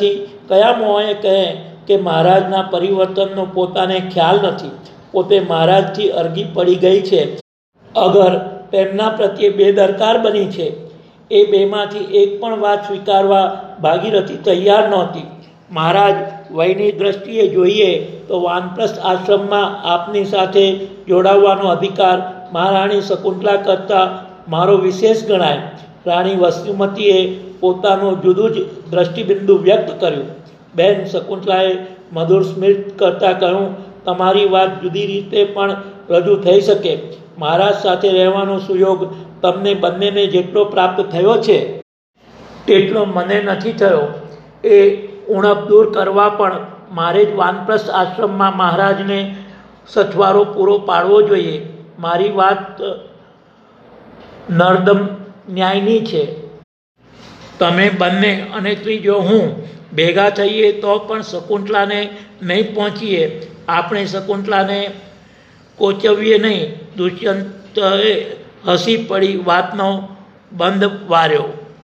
કયા મોએ કહે કે મહારાજના પરિવર્તનનો પોતાને ખ્યાલ નથી, પોતે મહારાજથી અરગી પડી ગઈ છે, અગર તેમના પ્રત્યે બેદરકાર બની છે. એ બેમાંથી એક પણ વાત સ્વીકારવા ભાગીરથી તૈયાર નહોતી. મહારાજ વયની દ્રષ્ટિએ જોઈએ તો વાનપ્રસ્થ આશ્રમમાં આપની સાથે જોડાવવાનો અધિકાર મહારાણી શકુંતલા કરતાં મારો વિશેષ ગણાય. રાણી વસુમતીએ પોતાનું જુદું જ દ્રષ્ટિબિંદુ વ્યક્ત કર્યું. બેન શકુંતલાએ મધુર સ્મિત કરતાં કહ્યું, તમારી વાત જુદી રીતે પણ રજૂ થઈ શકે. મહારાજ સાથે રહેવાનો સુયોગ તમને બંનેને જેટલો પ્રાપ્ત થયો છે તેટલો મને નથી થયો. એ ઉણપ દૂર કરવા પણ મારે જ વાનપ્રસ્થ આશ્રમમાં મહારાજને સથવારો પૂરો પાડવો જોઈએ. મારી વાત નર્દમ ન્યાયની છે. તમે બંને અને ત્રીજો હું ભેગા થઈએ તો પણ શકુંતલાને નહીં પહોંચીએ. આપણે શકુંતલાને કોચવીએ નહીં. દુષ્યંતએ હસી પડી વાતનો બંધ વાર્યો.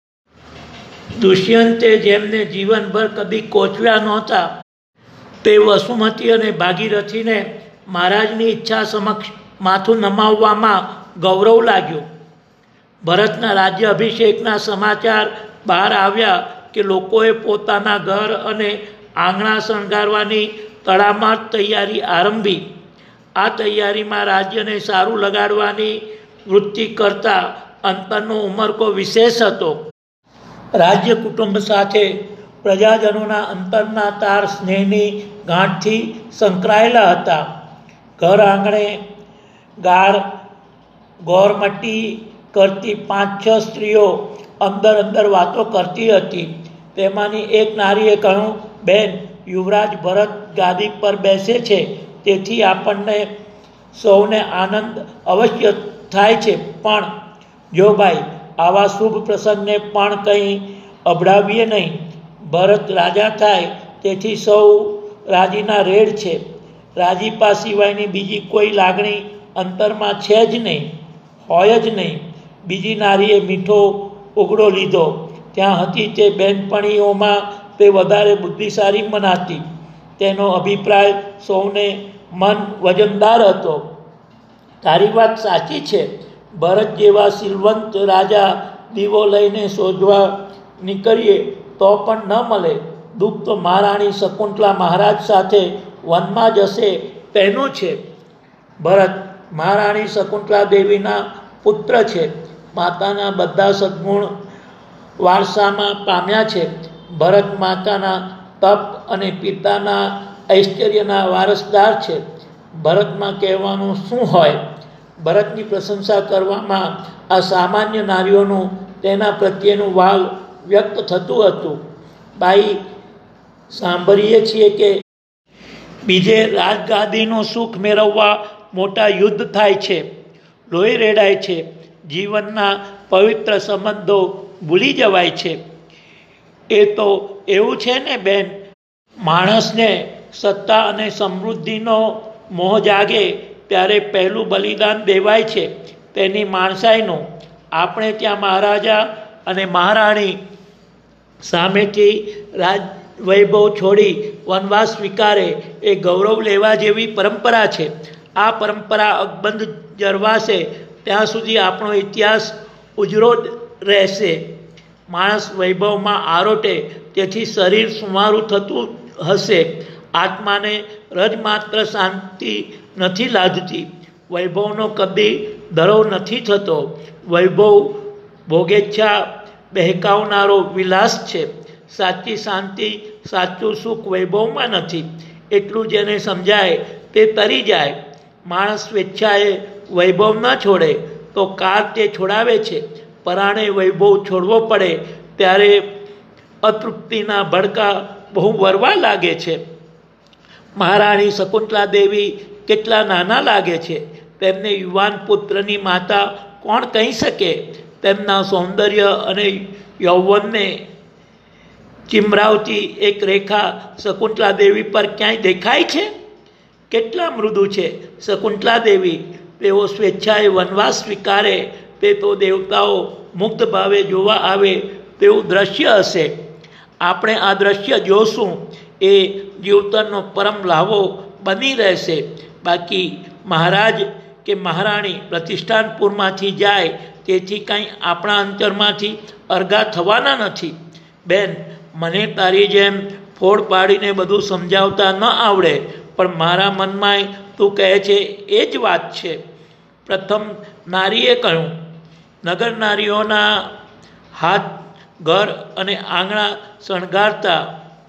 દુષ્યંતે જેમને જીવનભર કદી કોચવ્યા નહોતા તે વસુમતી અને ભાગીરથીને મહારાજની ઈચ્છા સમક્ષ માથું નમાવવામાં ગૌરવ લાગ્યું. ભરતના રાજ્ય અભિષેકના સમાચાર બહાર આવ્યા કે લોકોએ પોતાના ઘર અને આંગણા શણગારવાની તડામાર તૈયારી આરંભી. આ તૈયારીમાં રાજ્યને સારું લગાડવાની વૃત્તિ કરતા અંતરનો ઉમરકો વિશેષ હતો. રાજ્ય કુટુંબ સાથે પ્રજાજનોના અંતરના તાર સ્નેહની ગાંઠથી સંકળાયેલા હતા. ઘર આંગણે ગાર ગોરમટી કરતી પાંચ છ સ્ત્રીઓ અંદર અંદર વાતો કરતી હતી. તેમાંની એક નારીએ કહ્યું, બેન, યુવરાજ ભરત ગાદી પર બેસે છે, તેથી આપણને સૌને આનંદ અવશ્ય થાય છે, પણ જો ભાઈ આવા શુભ પ્રસંગને પણ કંઈ અભડાવીએ નહીં. ભરત રાજા થાય તેથી સૌ રાજીના રેડ છે. રાજીપા સિવાયની બીજી કોઈ લાગણી અંતરમાં છે જ નહીં, હોય જ નહીં. બીજી નારીએ મીઠો ઉગડો લીધો. ત્યાં હતી તે બેનપણીઓમાં તે વધારે બુદ્ધિશાળી મનાતી. તેનો અભિપ્રાય સૌને મન વજનદાર હતો. તારી વાત સાચી છે. ભરત જેવા શીલવંત રાજા દીવો લઈને શોધવા નીકળીએ તો પણ ન મળે. દુઃખ તો મહારાણી શકુંતલા મહારાજ સાથે વનમાં જશે તેનું છે. ભરત મહારાણી શકુંતલા દેવીના પુત્ર છે. માતાના બધા સદ્ગુણ વારસામાં પામ્યા છે. ભરત માતાના તપ અને પિતાના ઐશ્વર્યના વારસદાર છે. ભરતમાં કહેવાનું શું હોય? ભરતની પ્રશંસા કરવામાં આ સામાન્ય નારીઓનું તેના પ્રત્યેનું વાલ વ્યક્ત થતું હતું. બાઈ, સાંભળીએ છીએ કે બીજે રાજગાદીનું સુખ મેળવવા મોટા યુદ્ધ થાય છે, લોહી રેડાય છે, જીવનના પવિત્ર સંબંધો ભૂલી જવાય છે. એ તો એવું છે ને બેન, માણસને સત્તા અને સમૃદ્ધિનો મોહ જાગે ત્યારે પહેલું બલિદાન દેવાય છે તેની માણસાઈનું. આપણે ત્યાં મહારાજા અને મહારાણી સામેથી રાજ વૈભવ છોડી વનવાસ સ્વીકારે એ ગૌરવ લેવા જેવી પરંપરા છે. આ પરંપરા અકબંધ જળવાશે ત્યાં સુધી આપણો ઇતિહાસ ઉજળો રહેશે. માણસ વૈભવમાં આરોટે તેથી શરીર સુમારું થતું હશે. આત્માને રજમાત્ર શાંતિ નથી લાદતી. વૈભવનો કદી ધરો નથી થતો. વૈભવ ભોગેચ્છા બહેકાવનારો વિલાસ છે. સાચી શાંતિ, સાચું સુખ વૈભવમાં નથી. એટલું જેને સમજાય તે તરી જાય. માણસ સ્વેચ્છાએ વૈભવ ન છોડે તો કાર તે છોડાવે છે. પરાણે વૈભવ છોડવો પડે ત્યારે અતૃપ્તિના ભડકા બહુ વરવા લાગે છે. મહારાણી શકુંતલા દેવી કેટલા નાના લાગે છે. તેમને યુવાન પુત્રની માતા કોણ કહી શકે? તેમના સૌંદર્ય અને યૌવનને ચિમરાવતી એક રેખા શકુંતલા દેવી પર ક્યાંય દેખાય છે? કેટલા મૃદુ છે શકુંતલા દેવી. તેઓ સ્વેચ્છાએ વનવાસ સ્વીકારે તે તો દેવતાઓ મુગ્ધ ભાવે જોવા આવે તેવું દ્રશ્ય હશે. આપણે આ દ્રશ્ય જોશું એ જીવતરનો પરમ લાવો બની રહેશે. બાકી મહારાજ કે મહારાણી પ્રતિષ્ઠાનપુરમાંથી જાય તેથી કંઈ આપણા અંતરમાંથી અરગા થવાના નથી. બેન, મને તારી જેમ ફોડ પાડીને બધું સમજાવતા ન આવડે, પણ મારા મનમાં તું કહે છે એ જ વાત છે. પ્રથમ નારીએ કહ્યું. નગર નારીઓના હાથ ઘર અને આંગણા શણગારતા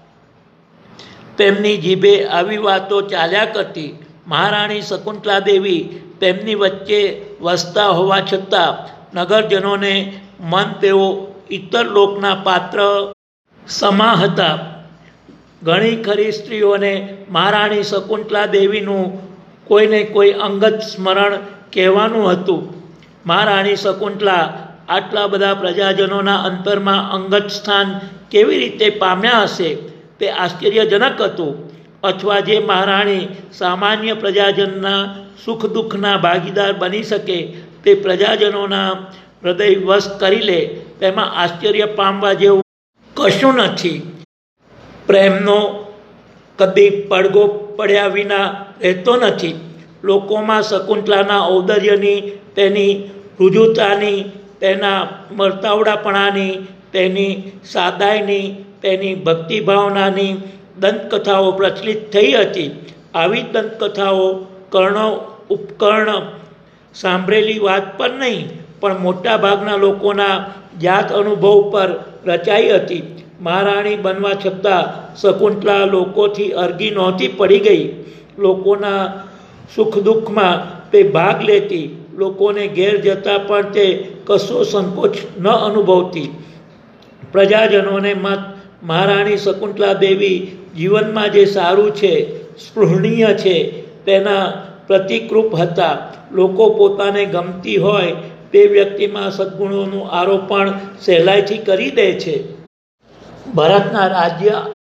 તેમની જીભે આવી વાતો ચાલ્યા કરતી. મહારાણી શકુંતલા દેવી તેમની વચ્ચે વસતા હોવા છતાં નગરજનોને મન તેઓ ઇતર લોકના પાત્ર સમા હતા. ઘણી ખરી સ્ત્રીઓને મહારાણી શકુંતલા દેવીનું કોઈને કોઈ અંગત સ્મરણ કહેવાનું હતું. મહારાણી શકુંતલા આટલા બધા પ્રજાજનોના અંતરમાં અંગત સ્થાન કેવી રીતે પામ્યા હશે તે આશ્ચર્યજનક હતું. અથવા જે મહારાણી સામાન્ય પ્રજાજનના સુખ દુઃખના ભાગીદાર બની શકે તે પ્રજાજનોના હૃદય વશ કરી લે તેમાં આશ્ચર્ય પામવા જેવું કશું નથી. પ્રેમનો કદી પડઘો પડ્યા વિના રહેતો નથી. લોકોમાં શકુંતલાના ઔદર્યની, તેની રુજુતાની, તેના મરતાવડાપણાની, તેની સાદાઈની, તેની ભક્તિભાવનાની દંતકથાઓ પ્રચલિત થઈ હતી. આવી દંતકથાઓ કર્ણ ઉપકર્ણ સાંભળેલી વાત પર નહીં, પણ મોટાભાગના લોકોના જાત અનુભવ પર રચાઈ હતી. મહારાણી બનવા છતાં શકુંતલા લોકોથી અરગી નહોતી પડી ગઈ. લોકોના સુખ દુઃખમાં તે ભાગ લેતી. લોકોને ઘેર જતાં પણ તે કશો સંકોચ ન અનુભવતી. પ્રજાજનોને મત મહારાણી શકુંતલા દેવી જીવનમાં જે સારું છે, સ્પૃહણીય છે, તેના પ્રતિકરૂપ હતા. લોકો પોતાને ગમતી હોય તે વ્યક્તિમાં સદ્ગુણોનું આરોપણ સહેલાઈથી કરી દે છે. ભરતના રાજ્ય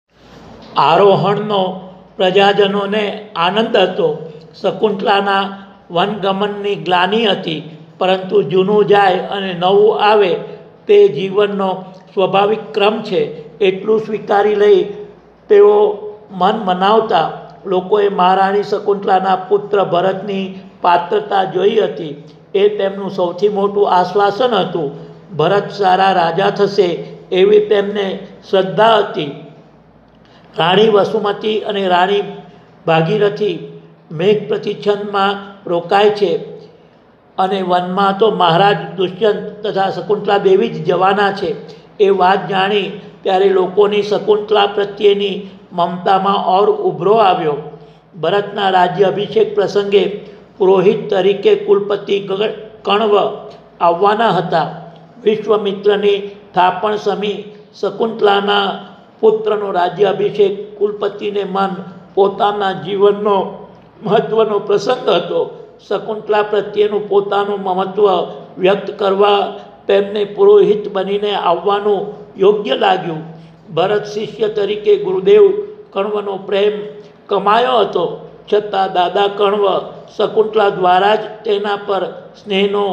આરોહણનો પ્રજાજનોને આનંદ હતો. શકુંતલાના વનગમનની ગ્લાનિ હતી, પરંતુ જૂનું જાય અને નવું આવે તે જીવનનો સ્વાભાવિક ક્રમ છે એટલું સ્વીકારી લઈ તેઓ મન મનાવતા. લોકોએ મહારાણી શકુંતલાના પુત્ર ભરતની પાત્રતા જોઈ હતી. એ તેમનું સૌથી મોટું આશ્વાસન હતું. ભરત સારા રાજા થશે એવી તેમને શ્રદ્ધા હતી. રાણી વસુમતી અને રાણી ભાગીરથી મેઘ પ્રતિચ્છદમાં રોકાય છે અને વનમાં તો મહારાજ દુષ્યંત તથા શકુંતલા દેવી જ જવાના છે. એ વાત જાણી ત્યારે લોકોની શકુંતલા પ્રત્યેની મમતામાં ઓર ઉભરો આવ્યો. ભરતના રાજ્ય અભિષેક પ્રસંગે પુરોહિત તરીકે કુલપતિ કણવ આવવાના હતા. વિશ્વમિત્રની થાપણ સમી શકુંતલાના પુત્રનો રાજ્ય અભિષેક કુલપતિને મન પોતાના જીવનનો મહત્વનો પ્રસંગ હતો. શકુંતલા પ્રત્યેનું પોતાનું મહત્વ વ્યક્ત કરવા તેમને પુરોહિત બનીને આવવાનું યોગ્ય લાગ્યું. ભરત શિષ્ય તરીકે ગુરુદેવ કણવનો પ્રેમ કમાયો હતો, છતાં દાદા કણવ શકુંતલા દ્વારા જ તેના પર સ્નેહનો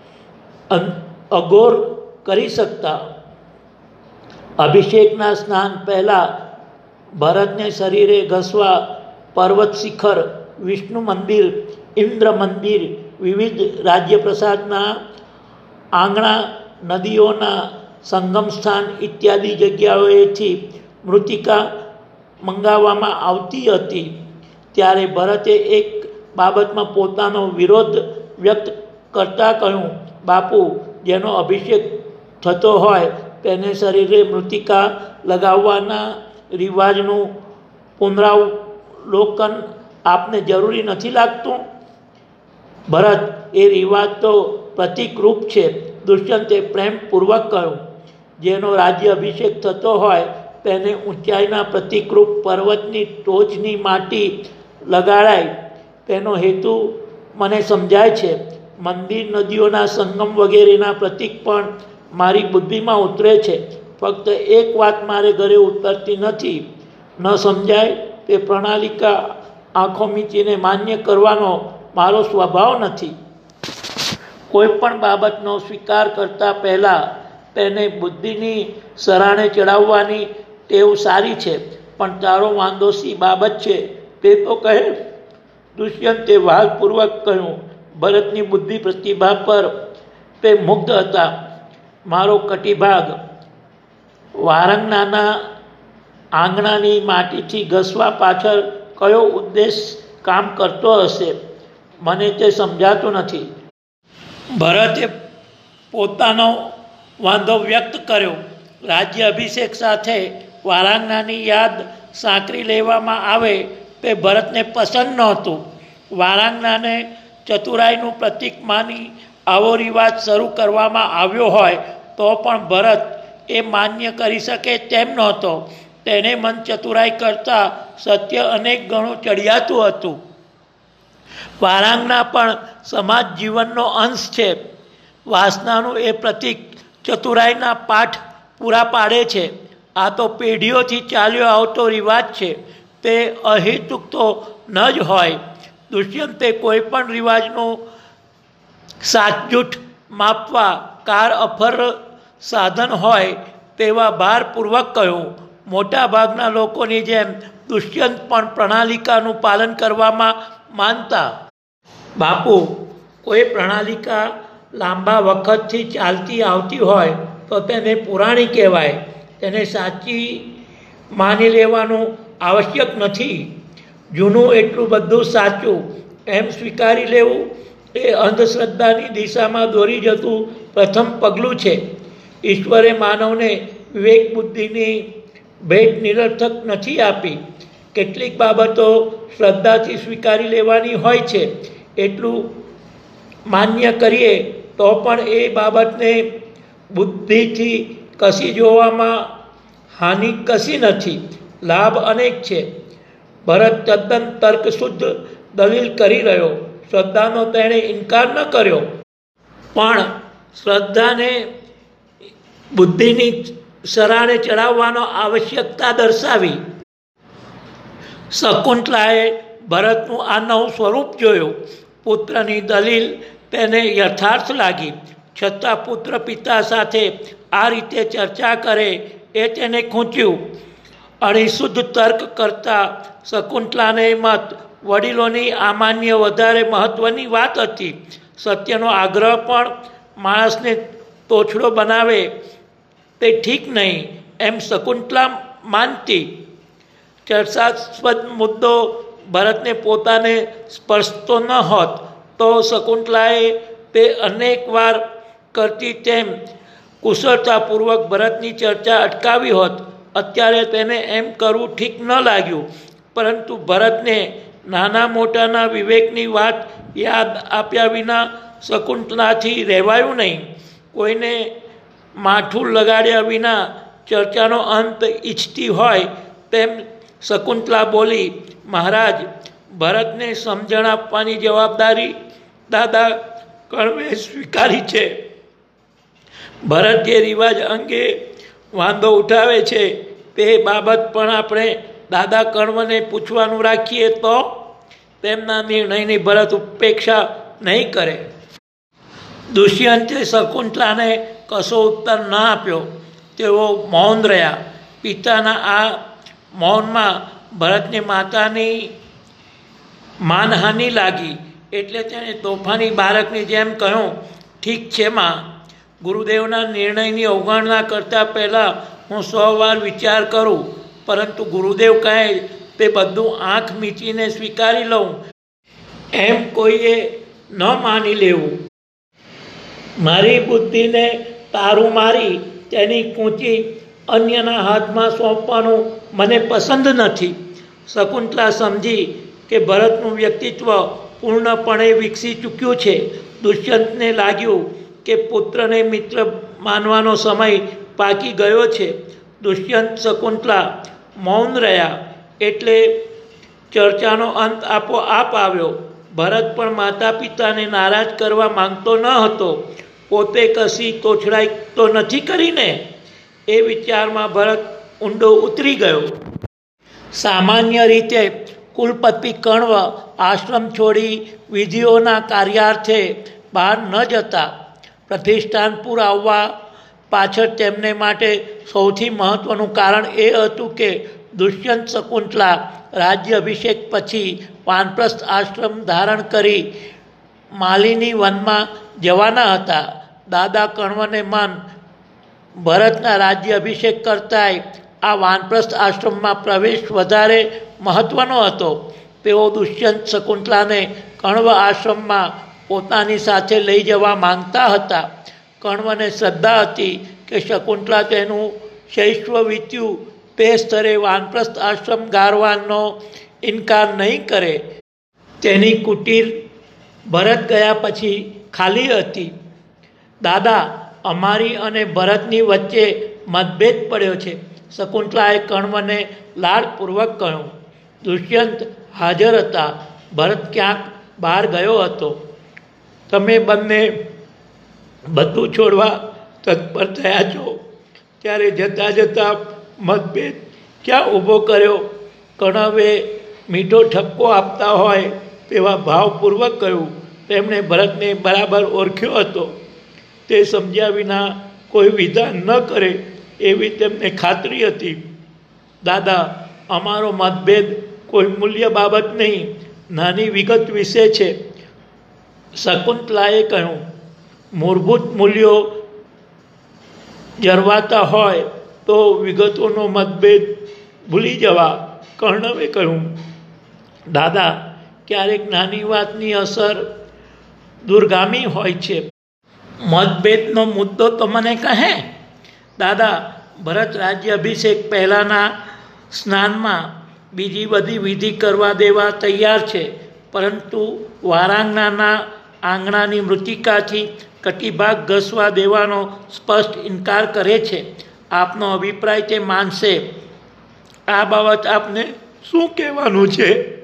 અઘોર કરી શકતા. અભિષેકના સ્નાન પહેલાં ભરતને શરીરે ઘસવા પર્વત શિખર, વિષ્ણુ મંદિર, ઇન્દ્ર મંદિર, વિવિધ રાજ્ય પ્રસાદના આંગણા, નદીઓના સંગમ સ્થાન ઇત્યાદિ જગ્યાઓએથી મૃત્તિકા મંગાવવામાં આવતી હતી. ત્યારે ભરતે એક બાબતમાં પોતાનો વિરોધ વ્યક્ત કરતા કહ્યું, બાપુ, જેનો અભિષેક થતો હોય તેને શરીરે મૃત્તિકા લગાવવાના રિવાજનું પુનરાવલોકન આપને જરૂરી નથી લાગતું? ભરત, એ રિવાજ તો પ્રતિકરૂપ છે. દુષ્યંતે પ્રેમપૂર્વક કહ્યું, જેનો રાજ્ય અભિષેક થતો હોય તેને ઊંચાઈના પ્રતિકરૂપ પર્વતની ટોચની માટી લગાડાય. તેનો હેતુ મને સમજાય છે. મંદિર, નદીઓના સંગમ વગેરેના પ્રતિક પણ મારી બુદ્ધિમાં ઉતરે છે. ફક્ત એક વાત મારે ઘરે ઉતરતી નથી. ન સમજાય તે પ્રણાલિકા આંખો મીચીને માન્ય કરવાનો મારો સ્વભાવ નથી. કોઈ પણ બાબતનો સ્વીકાર કરતા પહેલાં તેને બુદ્ધિની સરાણે ચડાવવાની ટેવ સારી છે, પણ તારો વાંધો સી બાબત છે તે તો કહે. દુષ્યંતે વાલપૂર્વક કહ્યું. ભરતની બુદ્ધિ પ્રતિભા પર તે મુગ્ધ હતા. મારો કટિભાગ વારંગનાના આંગણાની માટીથી ઘસવા પાછળ કયો ઉદ્દેશ કામ કરતો હશે, મને તે સમજાતું નથી. ભરતે પોતાનો વાંધો વ્યક્ત કર્યો. રાજ્ય અભિષેક સાથે વારાંગનાની યાદ સાંકળી લેવામાં આવે તે ભરતને પસંદ નહોતું. વારાંગનાને ચતુરાઈનું પ્રતીક માની આવો રિવાજ શરૂ કરવામાં આવ્યો હોય તો પણ ભરત એ માન્ય કરી શકે તેમ નહોતો. તેને મન ચતુરાઈ કરતાં સત્ય અનેક ગણું ચડિયાતું હતું. વારાંગના પણ સમાજ જીવનનો અંશ છે. વાસનાનું એ પ્રતીક ચતુરાઈના પાઠ પૂરા પાડે છે. આ તો પેઢીઓથી ચાલ્યો આવતો રિવાજ છે, તે અહેતુક તો ન જ હોય. દુષ્યંતે કોઈ પણ રિવાજનું સાચજૂઠ માપવા કાર અફર સાધન હોય તેવા ભારપૂર્વક કહ્યું. મોટા ભાગના લોકોની જેમ દુષ્યંત પણ પ્રણાલિકાનું પાલન કરવામાં માનતા. બાપુ, કોઈ પ્રણાલિકા લાંબા વખતથી ચાલતી આવતી હોય તો તેને પુરાણી કહેવાય. તેને સાચી માની લેવાનું આવશ્યક નથી. જૂનું એટલું બધું સાચું એમ સ્વીકારી લેવું એ અંધશ્રદ્ધાની દિશામાં દોરી જતું પ્રથમ પગલું છે. ઈશ્વરે માનવને વિવેક બુદ્ધિની ભેટ નિરર્થક નથી આપી. કેટલીક બાબતો શ્રદ્ધાથી સ્વીકારી લેવાની હોય છે. એટલું માન્ય કરીએ તો પણ એ બાબતને બુદ્ધિથી કસી જોવામાં હાનિ કશી નથી, લાભ અનેક છે. ભરત તદ્દન તર્કશુદ્ધ દલીલ કરી રહ્યો. શ્રદ્ધાનો તેણે ઇનકાર ન કર્યો, પણ શ્રદ્ધાને બુદ્ધિની સરાણે ચડાવવાનો આવશ્યકતા દર્શાવી. શકુંતલાએ ભરતનું આ નવું સ્વરૂપ જોયું. પુત્રની દલીલ તેને યથાર્થ લાગી, છતાં પુત્ર પિતા સાથે આ રીતે ચર્ચા કરે એ તેને ખૂંચ્યું. અણિશુદ્ધ તર્ક કરતા શકુંતલાને મત વડીલોની આમાન્ય વધારે મહત્વની વાત હતી. સત્યનો આગ્રહ પણ માણસને તોછડો બનાવે તે ઠીક નહીં એમ શકુંતલા માનતી. ચર્ચાસ્પદ મુદ્દો ભરતને પોતાને સ્પર્શતો ન હોત તો શકુંતલાએ તે અનેક વાર કરતી તેમ કુશળતાપૂર્વક ભરતની ચર્ચા અટકાવી હોત. અત્યારે તેને એમ કરવું ઠીક ન લાગ્યું, પરંતુ ભરતને નાના મોટાના વિવેકની વાત યાદ આપ્યા વિના શકુંતલાથી રહેવાયું નહીં. કોઈને માઠું લગાડ્યા વિના ચર્ચાનો અંત ઈચ્છતી હોય તેમ શકુંતલા બોલી. મહારાજ, ભરતને સમજણ આપવાની જવાબદારી દાદા કણવે સ્વીકારી છે. ભરત જે રિવાજ અંગે વાંધો ઉઠાવે છે તે બાબત પણ આપણે દાદા કણવને પૂછવાનું રાખીએ તો તેમના નિર્ણયની ભરત ઉપેક્ષા નહીં કરે. દુષ્યંતે શકુંતલાને કશો ઉત્તર ન આપ્યો. તેઓ મૌન રહ્યા. પિતાના આ મૌનમાં ભરતને માતાની માનહાનિ લાગી, એટલે તેણે તોફાની બાળકની જેમ કહ્યું, ઠીક છે માં, ગુરુદેવના નિર્ણયની અવગણના કરતાં પહેલાં હું સો વાર વિચાર કરું, પરંતુ ગુરુદેવ કહે તે બધું આંખ મીચીને સ્વીકારી લઉં એમ કોઈએ ન માની લેવું. મારી બુદ્ધિને તારું મારી તેની કૂંચી અન્યના હાથમાં સોંપવાનું મને પસંદ નથી. શકુંતલા સમજી કે ભરતનું વ્યક્તિત્વ પૂર્ણપણે વિકસી ચૂક્યું છે. દુષ્યંતને લાગ્યું કે પુત્રને મિત્ર માનવાનો સમય પાકી ગયો છે. દુષ્યંત શકુંતલા મૌન રહ્યા એટલે ચર્ચાનો અંત આપોઆપ આવ્યો. ભરત પણ માતા પિતાને નારાજ કરવા માંગતો ન હતો. પોતે કશી તોછડાઈ તો નથી કરીને એ વિચારમાં ભરત ઊંડો ઉતરી ગયો. સામાન્ય રીતે કુલપતિ કણવ આશ્રમ છોડી વિધિઓના કાર્યાર્થે બહાર ન જતા. પ્રતિષ્ઠાન પુરાવવા પાછળ તેમને માટે સૌથી મહત્ત્વનું કારણ એ હતું કે દુષ્યંત શકુંતલા રાજ્ય અભિષેક પછી વાનપ્રસ્થ આશ્રમ ધારણ કરી માલિની વનમાં જવાના હતા. દાદા કર્ણવને મન ભરતના રાજ્ય અભિષેક કરતાંય આ વાનપ્રસ્થ આશ્રમમાં પ્રવેશ વધારે મહત્ત્વનો હતો. તેઓ દુષ્યંત શકુંતલાને કર્ણવ આશ્રમમાં પોતાની સાથે લઈ જવા માંગતા હતા. કર્ણવને શ્રદ્ધા હતી કે શકુંતલા તેનું શૈશવ વીત્યું તે સ્તરે વાનપ્રસ્થ આશ્રમ ગારવાનો ઇનકાર નહીં કરે. તેની કુટીર ભરત ગયા પછી ખાલી હતી. દાદા, અમારી અને ભરતની વચ્ચે મતભેદ પડ્યો છે, શકુંતલાએ કર્ણવને લાડપૂર્વક કહ્યું. દુષ્યંત હાજર હતા. ભરત ક્યાંક બહાર ગયો હતો. તમે બંને બધું છોડવા તત્પર થયા છો ત્યારે જતાં જતાં મતભેદ ક્યાં ઊભો કર્યો? કર્ણવે મીઠો ઠપકો આપતા હોય તેવા ભાવપૂર્વક કહ્યું. તેમણે ભરતને બરાબર ઓળખ્યો હતો. તે સમજ્યા વિના કોઈ વિધાન ન કરે એવી તેમને ખાતરી હતી. દાદા, અમારો મતભેદ કોઈ મૂલ્ય બાબત નહીં, નાની વિગત વિશે છે, શકુંતલાએ કહ્યું. મૂળભૂત મૂલ્યો જરવાતા હોય તો વિગતોનો મતભેદ ભૂલી જવા, કર્ણવે કહ્યું. દાદા, ક્યારેક નાની વાતની અસર દૂરગામી હોય છે. મતભેદનો મુદ્દો તો મને કહે. દાદા, ભરત રાજ્ય અભિષેક પહેલાંના સ્નાનમાં બીજી બધી વિધિ કરવા દેવા તૈયાર છે, પરંતુ વારાંગનાના આંગણાની મૃત્તિકાથી કટીભાગ ઘસવા દેવાનો સ્પષ્ટ ઇનકાર કરે છે. આપનો અભિપ્રાય તે માનશે. આ બાબત આપને શું કહેવાનું છે?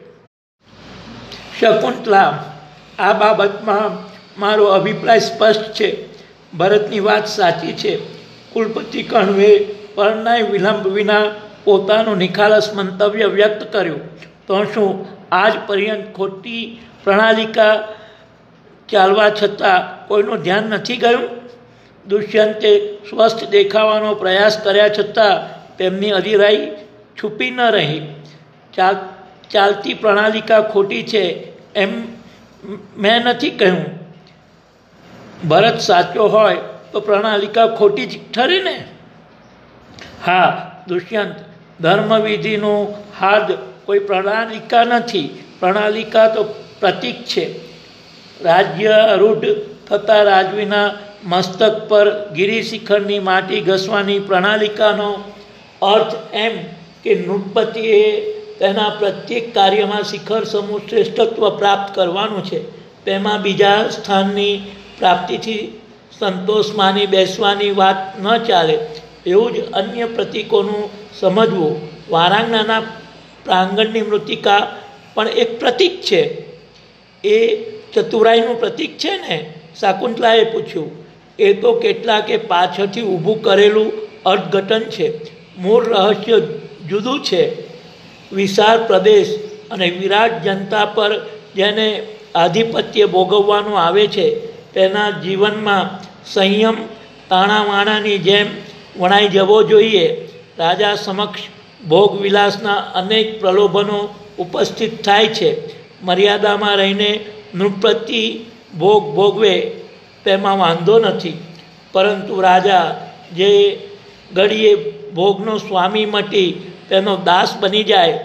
શકુંતલા, આ બાબતમાં મારો અભિપ્રાય સ્પષ્ટ છે. ભરતની વાત સાચી છે. કુલપતિ કર્ણવે પરણાય વિલંબ વિના પોતાનું નિખાલસ મંતવ્ય વ્યક્ત કર્યું. તો શું આજ પર્યંત ખોટી પ્રણાલિકા ચાલવા છતાં કોઈનું ધ્યાન નથી ગયું? દુષ્યંતે સ્વસ્થ દેખાવાનો પ્રયાસ કર્યા છતાં તેમની અધીરાઈ છુપી ન રહી. ચાલ ચાલતી પ્રણાલિકા ખોટી છે એમ મેં નથી કહ્યું. ભરત સાચો હોય તો પ્રણાલિકા ખોટી જ ઠરે ને? હા દુષ્યંત, ધર્મવિધિનું હાર્દ કોઈ પ્રણાલિકા નથી. પ્રણાલિકા તો પ્રતીક છે. રાજ્ય રૂઢ થતાં રાજવીના મસ્તક પર ગિરિશિખરની માટી ઘસવાની પ્રણાલિકાનો અર્થ એમ કે નૃપતિએ તેના પ્રત્યેક કાર્યમાં શિખર સમૂહ શ્રેષ્ઠત્વ પ્રાપ્ત કરવાનું છે. તેમાં બીજા સ્થાનની પ્રાપ્તિથી સંતોષ માની બેસવાની વાત ન ચાલે. એવું જ અન્ય પ્રતીકોનું સમજવું. વારાંગનાના પ્રાંગણની મૃત્તિકા પણ એક પ્રતીક છે. એ ચતુરાઈનું પ્રતીક છે ને? શકુંતલાએ પૂછ્યું. એ તો કેટલાકે પાછળથી ઊભું કરેલું અર્થઘટન છે. મૂળ રહસ્ય જુદું છે. વિશાળ પ્રદેશ અને વિરાટ જનતા પર જેને આધિપત્ય ભોગવવાનું આવે છે તેના જીવનમાં સંયમ તાણાવાણાની જેમ વણાઈ જવો જોઈએ. રાજા સમક્ષ ભોગવિલાસના અનેક પ્રલોભનો ઉપસ્થિત થાય છે. મર્યાદામાં રહીને નૃપતિ ભોગ ભોગવે તેમાં વાંધો નથી, પરંતુ રાજા જે ઘડીએ ભોગનો સ્વામી મટી તેનો દાસ બની જાય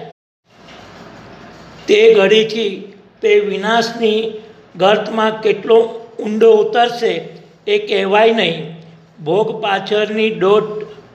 તે ઘડીથી તે વિનાશની ગર્તમાં કેટલો ઊંડો ઉતરશે એ કહેવાય નહીં. ભોગ પાછળની દોટ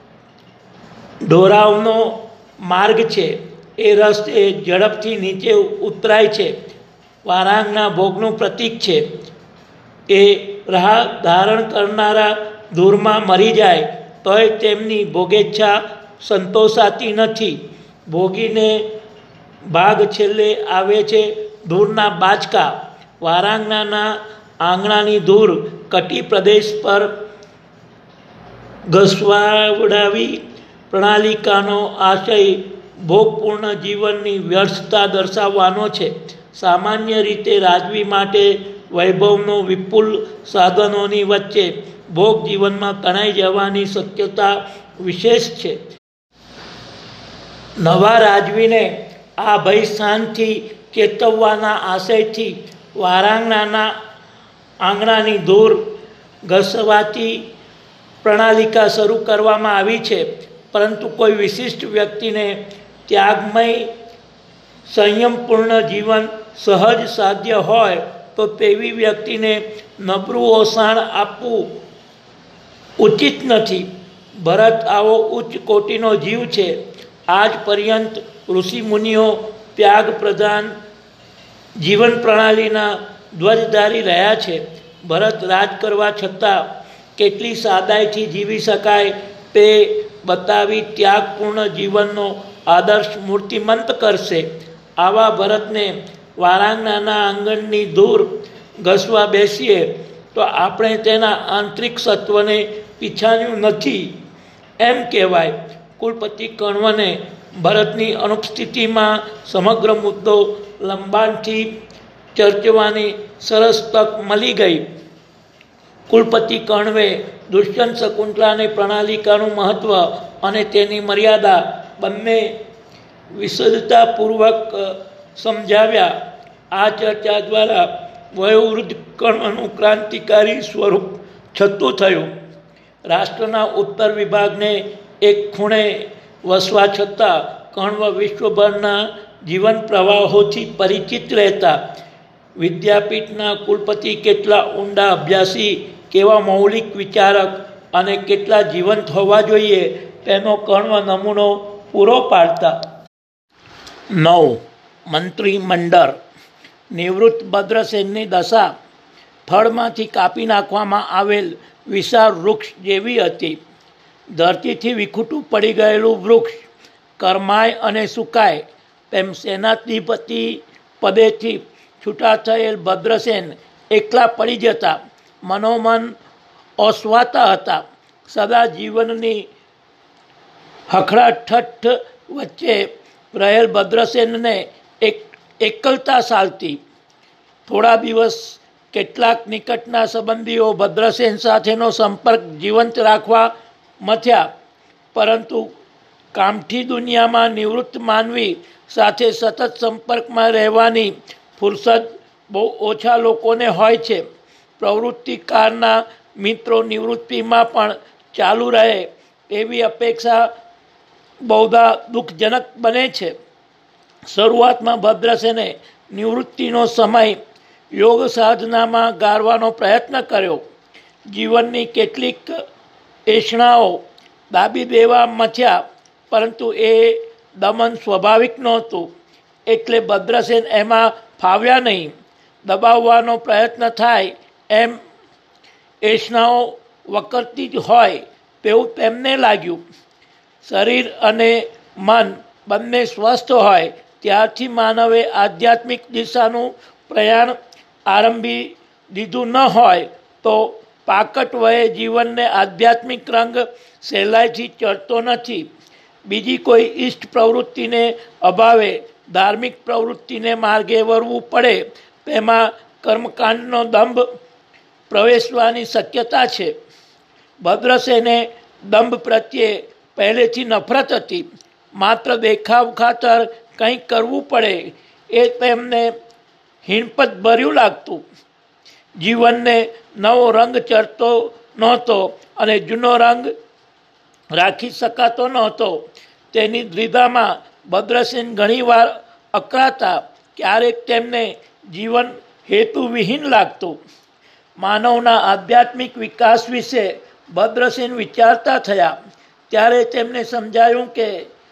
ઢોરાવનો માર્ગ છે. એ રસ્તે ઝડપથી નીચે ઉતરાય છે. વારાંગના ભોગનું પ્રતીક છે. એ રાહ ધારણ કરનારા ધૂળમાં મરી જાય તોય તેમની ભોગેચ્છા સંતોષાતી નથી. ભોગીને ભાગ છેલ્લે આવે છે ધૂળના બાચકા. વારાંગનાના આંગણાની ધૂળ કટી પ્રદેશ પર ઘસવાવડાવી પ્રણાલિકાનો આશય ભોગપૂર્ણ જીવનની વ્યર્થતા દર્શાવવાનો છે. સામાન્ય રીતે રાજવી માટે વૈભવનો વિપુલ સાધનોની વચ્ચે ભોગ જીવનમાં તણાઈ જવાની શક્યતા વિશેષ છે. નવા રાજવીને આ ભય સ્થાનથી ચેતવવાના આશયથી વારાંગણાના આંગણાની ધૂળ ઘસવાથી પ્રણાલિકા શરૂ કરવામાં આવી છે. પરંતુ કોઈ વિશિષ્ટ વ્યક્તિને ત્યાગમય સંયમપૂર્ણ જીવન સહજ સાધ્ય હોય તો તેવી વ્યક્તિને નબળું ઓસાણ આપવું ઉચિત નથી. ભરત આવો ઉચ્ચ કોટીનો જીવ છે. આજ પર્યંત ઋષિમુનિઓ ત્યાગ પ્રધાન જીવન પ્રણાલીના ધ્વજધારી રહ્યા છે. ભરત રાજ કરવા છતાં કેટલી સાદાઈથી જીવી શકાય તે બતાવી ત્યાગપૂર્ણ જીવનનો આદર્શ મૂર્તિમંત કરશે. આવા ભરતને વારાંગણાના આંગણની ધૂળ ઘસવા બેસીએ તો આપણે તેના આંતરિક સત્વને પીછાણ્યું નથી એમ કહેવાય. કુલપતિ કર્ણને ભરતની અનુપસ્થિતિમાં સમગ્ર મુદ્દો લંબાણથી ચર્ચવાની સરસ તક મળી ગઈ. કુલપતિ કર્ણવે દુષ્યંત શકુંતલાને પ્રણાલિકાનું મહત્વ અને તેની મર્યાદા બંને વિશદતાપૂર્વક સમજાવ્યા. આ ચર્ચા દ્વારા વયોવૃદ્ધ કર્ણનું ક્રાંતિકારી સ્વરૂપ છતું થયું. રાષ્ટ્રના ઉત્તર વિભાગને એક ખૂણે વસવા છતાં કર્ણ વિશ્વભરના જીવન પ્રવાહોથી પરિચિત રહેતા. વિદ્યાપીઠના કુલપતિ કેટલા ઊંડા અભ્યાસી, કેવા મૌલિક વિચારક અને કેટલા જીવંત હોવા જોઈએ તેનો કર્ણ નમૂનો પૂરો પાડતા. નવ. મંત્રીમંડળ. નિવૃત્ત ભદ્રસેનની દશા થડમાંથી કાપી નાખવામાં આવેલ વિશાળ વૃક્ષ જેવી હતી. ધરતીથી વિખૂટું પડી ગયેલું વૃક્ષ કરમાય અને સુકાય તેમ સેનાધિપતિ પદેથી છૂટા થયેલ ભદ્રસેન એકલા પડી જતા મનોમન ઓસવાતા હતા. સદા જીવનની હખડાઠઠ વચ્ચે રહેલ ભદ્રસેનને એક એકલતા સાલતી. થોડા દિવસ કેટલાક નિકટના સંબંધીઓ ભદ્રસેન સાથેનો સંપર્ક જીવંત રાખવા મથ્યા, પરંતુ કામઠી દુનિયામાં નિવૃત્ત માનવી સાથે સતત સંપર્કમાં રહેવાની ફુરસદ બહુ ઓછા લોકોને હોય છે. પ્રવૃત્તિકારના મિત્રો નિવૃત્તિમાં પણ ચાલુ રહે એવી અપેક્ષા બહુધા દુઃખજનક બને છે. શરૂઆતમાં ભદ્રસેને નિવૃત્તિનો સમય યોગ સાધનામાં ગાળવાનો પ્રયત્ન કર્યો. જીવનની કેટલીક એષણાઓ દાબી દેવા મથ્યા, પરંતુ એ દમન સ્વાભાવિક નહોતું, એટલે ભદ્રસેન એમાં ફાવ્યા નહીં. દબાવવાનો પ્રયત્ન થાય એમ એષણાઓ વકરતી જ હોય તેવું તેમને લાગ્યું. શરીર અને મન બંને સ્વસ્થ હોય ત્યારથી માનવે આધ્યાત્મિક દિશાનું પ્રયાણ આરંભી દીધું ન હોય તો પાકટ વયે જીવનને આધ્યાત્મિક રંગ સહેલાઈથી ચડતો નથી. બીજી કોઈ ઇષ્ટ પ્રવૃત્તિને અભાવે ધાર્મિક પ્રવૃત્તિને માર્ગે વળવું પડે તેમાં કર્મકાંડનો દંભ પ્રવેશવાની શક્યતા છે. ભદ્રસેને દંભ પ્રત્યે પહેલેથી નફરત હતી. માત્ર દેખાવ ખાતર કંઈક કરવું પડે એ તેમને હિણપત ભર્યું લાગતું. જીવનને નવો રંગ ચડતો નહોતો અને જૂનો રંગ રાખી શકાતો નહોતો. તેની દ્વિધામાં ભદ્રસેન ઘણીવાર અકળાતા. ક્યારેક તેમને જીવન હેતુવિહીન લાગતું. માનવના આધ્યાત્મિક વિકાસ વિશે ભદ્રસેન વિચારતા થયા ત્યારે તેમને સમજાયું કે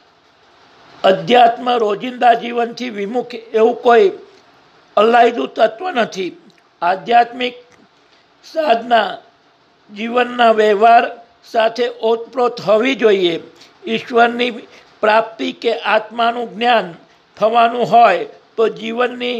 અધ્યાત્મ રોજિંદા જીવનથી વિમુખ એવું કોઈ અલાયદું તત્વ નથી. આધ્યાત્મિક સાધના જીવનના વ્યવહાર સાથે ઓતપ્રોત હોવી જોઈએ. ઈશ્વરની પ્રાપ્તિ કે આત્માનું જ્ઞાન થવાનું હોય તો જીવનની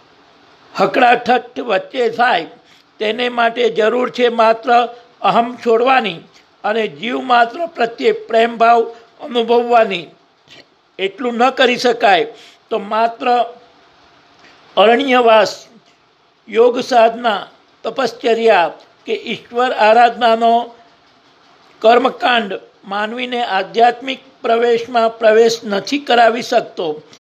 હકડાઠઠ વચ્ચે થાય. તેને માટે જરૂર છે માત્ર અહમ છોડવાની અને જીવ માત્ર પ્રત્યે પ્રેમભાવ અનુભવવાની. એટલું ન કરી શકાય તો માત્ર અરણ્યવાસ, યોગ સાધના, તપશ્ચર્યા કે ઈશ્વર આરાધનાનો કર્મકાંડ માનવીને આધ્યાત્મિક પ્રવેશમાં પ્રવેશ નથી કરાવી શકતો,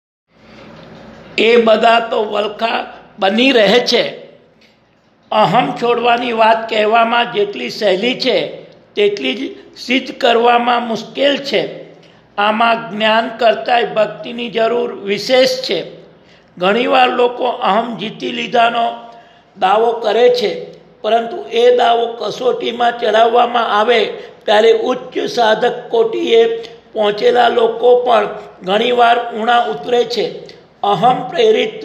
એ બધા તો વલખા બની રહે છે. અહમ છોડવાની વાત કહેવામાં જેટલી સહેલી છે તેટલી જ સિદ્ધ કરવામાં મુશ્કેલ છે. આમાં જ્ઞાન કરતાંય ભક્તિની જરૂર વિશેષ છે. ઘણીવાર લોકો અહમ જીતી લીધાનો દાવો કરે છે, પરંતુ એ દાવો કસોટીમાં ચડાવવામાં આવે ત્યારે ઉચ્ચ સાધક કોટીએ પહોંચેલા લોકો પણ ઘણીવાર ઊણા ઉતરે છે. અહમ પ્રેરિત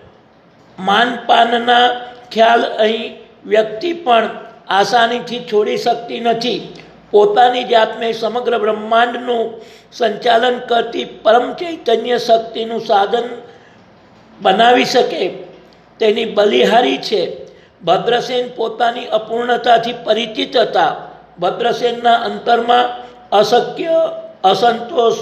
માનપાનના ખ્યાલ અહીં વ્યક્તિ પણ આસાનીથી છોડી શકતી નથી. પોતાની જાતને સમગ્ર બ્રહ્માંડનું સંચાલન કરતી પરમ ચૈતન્ય શક્તિનું સાધન બનાવી શકે તેની બલિહારી છે. ભદ્રસેન પોતાની અપૂર્ણતાથી પરિચિત હતા. ભદ્રસેનના અંતરમાં અશક્ય અસંતોષ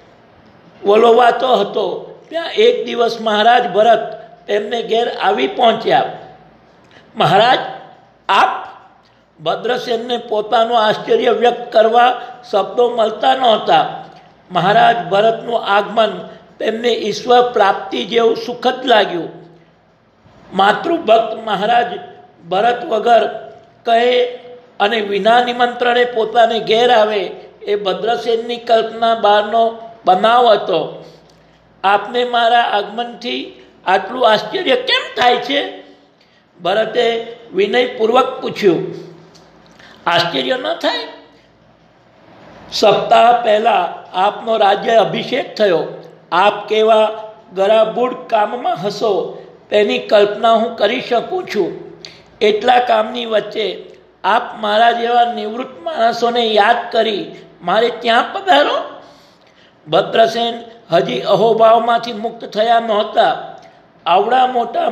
વલોવાતો હતો. ત્યાં એક દિવસ મહારાજ ભરત તેમને ઘેર આવી પહોંચ્યા. મહારાજ આપ? ભદ્રસેનને પોતાનું આશ્ચર્ય વ્યક્ત કરવા શબ્દો મળતા નહોતા. મહારાજ ભરતનું આગમન તેમને ઈશ્વર પ્રાપ્તિ જેવું સુખદ લાગ્યું. માતૃભક્ત મહારાજ ભરત વગર કહે અને વિના નિમંત્રણે પોતાને ઘેર આવે એ ભદ્રસેનની કલ્પના બહારનો બનાવ હતો. આપને મારા આગમનથી આટલું આશ્ચર્ય કેમ થાય છે? ભરતે વિનયપૂર્વક પૂછ્યું. આશ્ચર્ય ન થાય? સપ્તાહ પહેલા આપનો રાજ્ય અભિષેક થયો. આપ કેવા ગરાબૂઢ કામમાં હશો તેની કલ્પના હું કરી શકું છું. એટલા કામની વચ્ચે આપ મારા જેવા નિવૃત્ત માણસોને યાદ કરી મારે ત્યાં પધારો. ભદ્રસેન હજી અહોભાવમાંથી મુક્ત થયા નહોતા. આવડા મોટા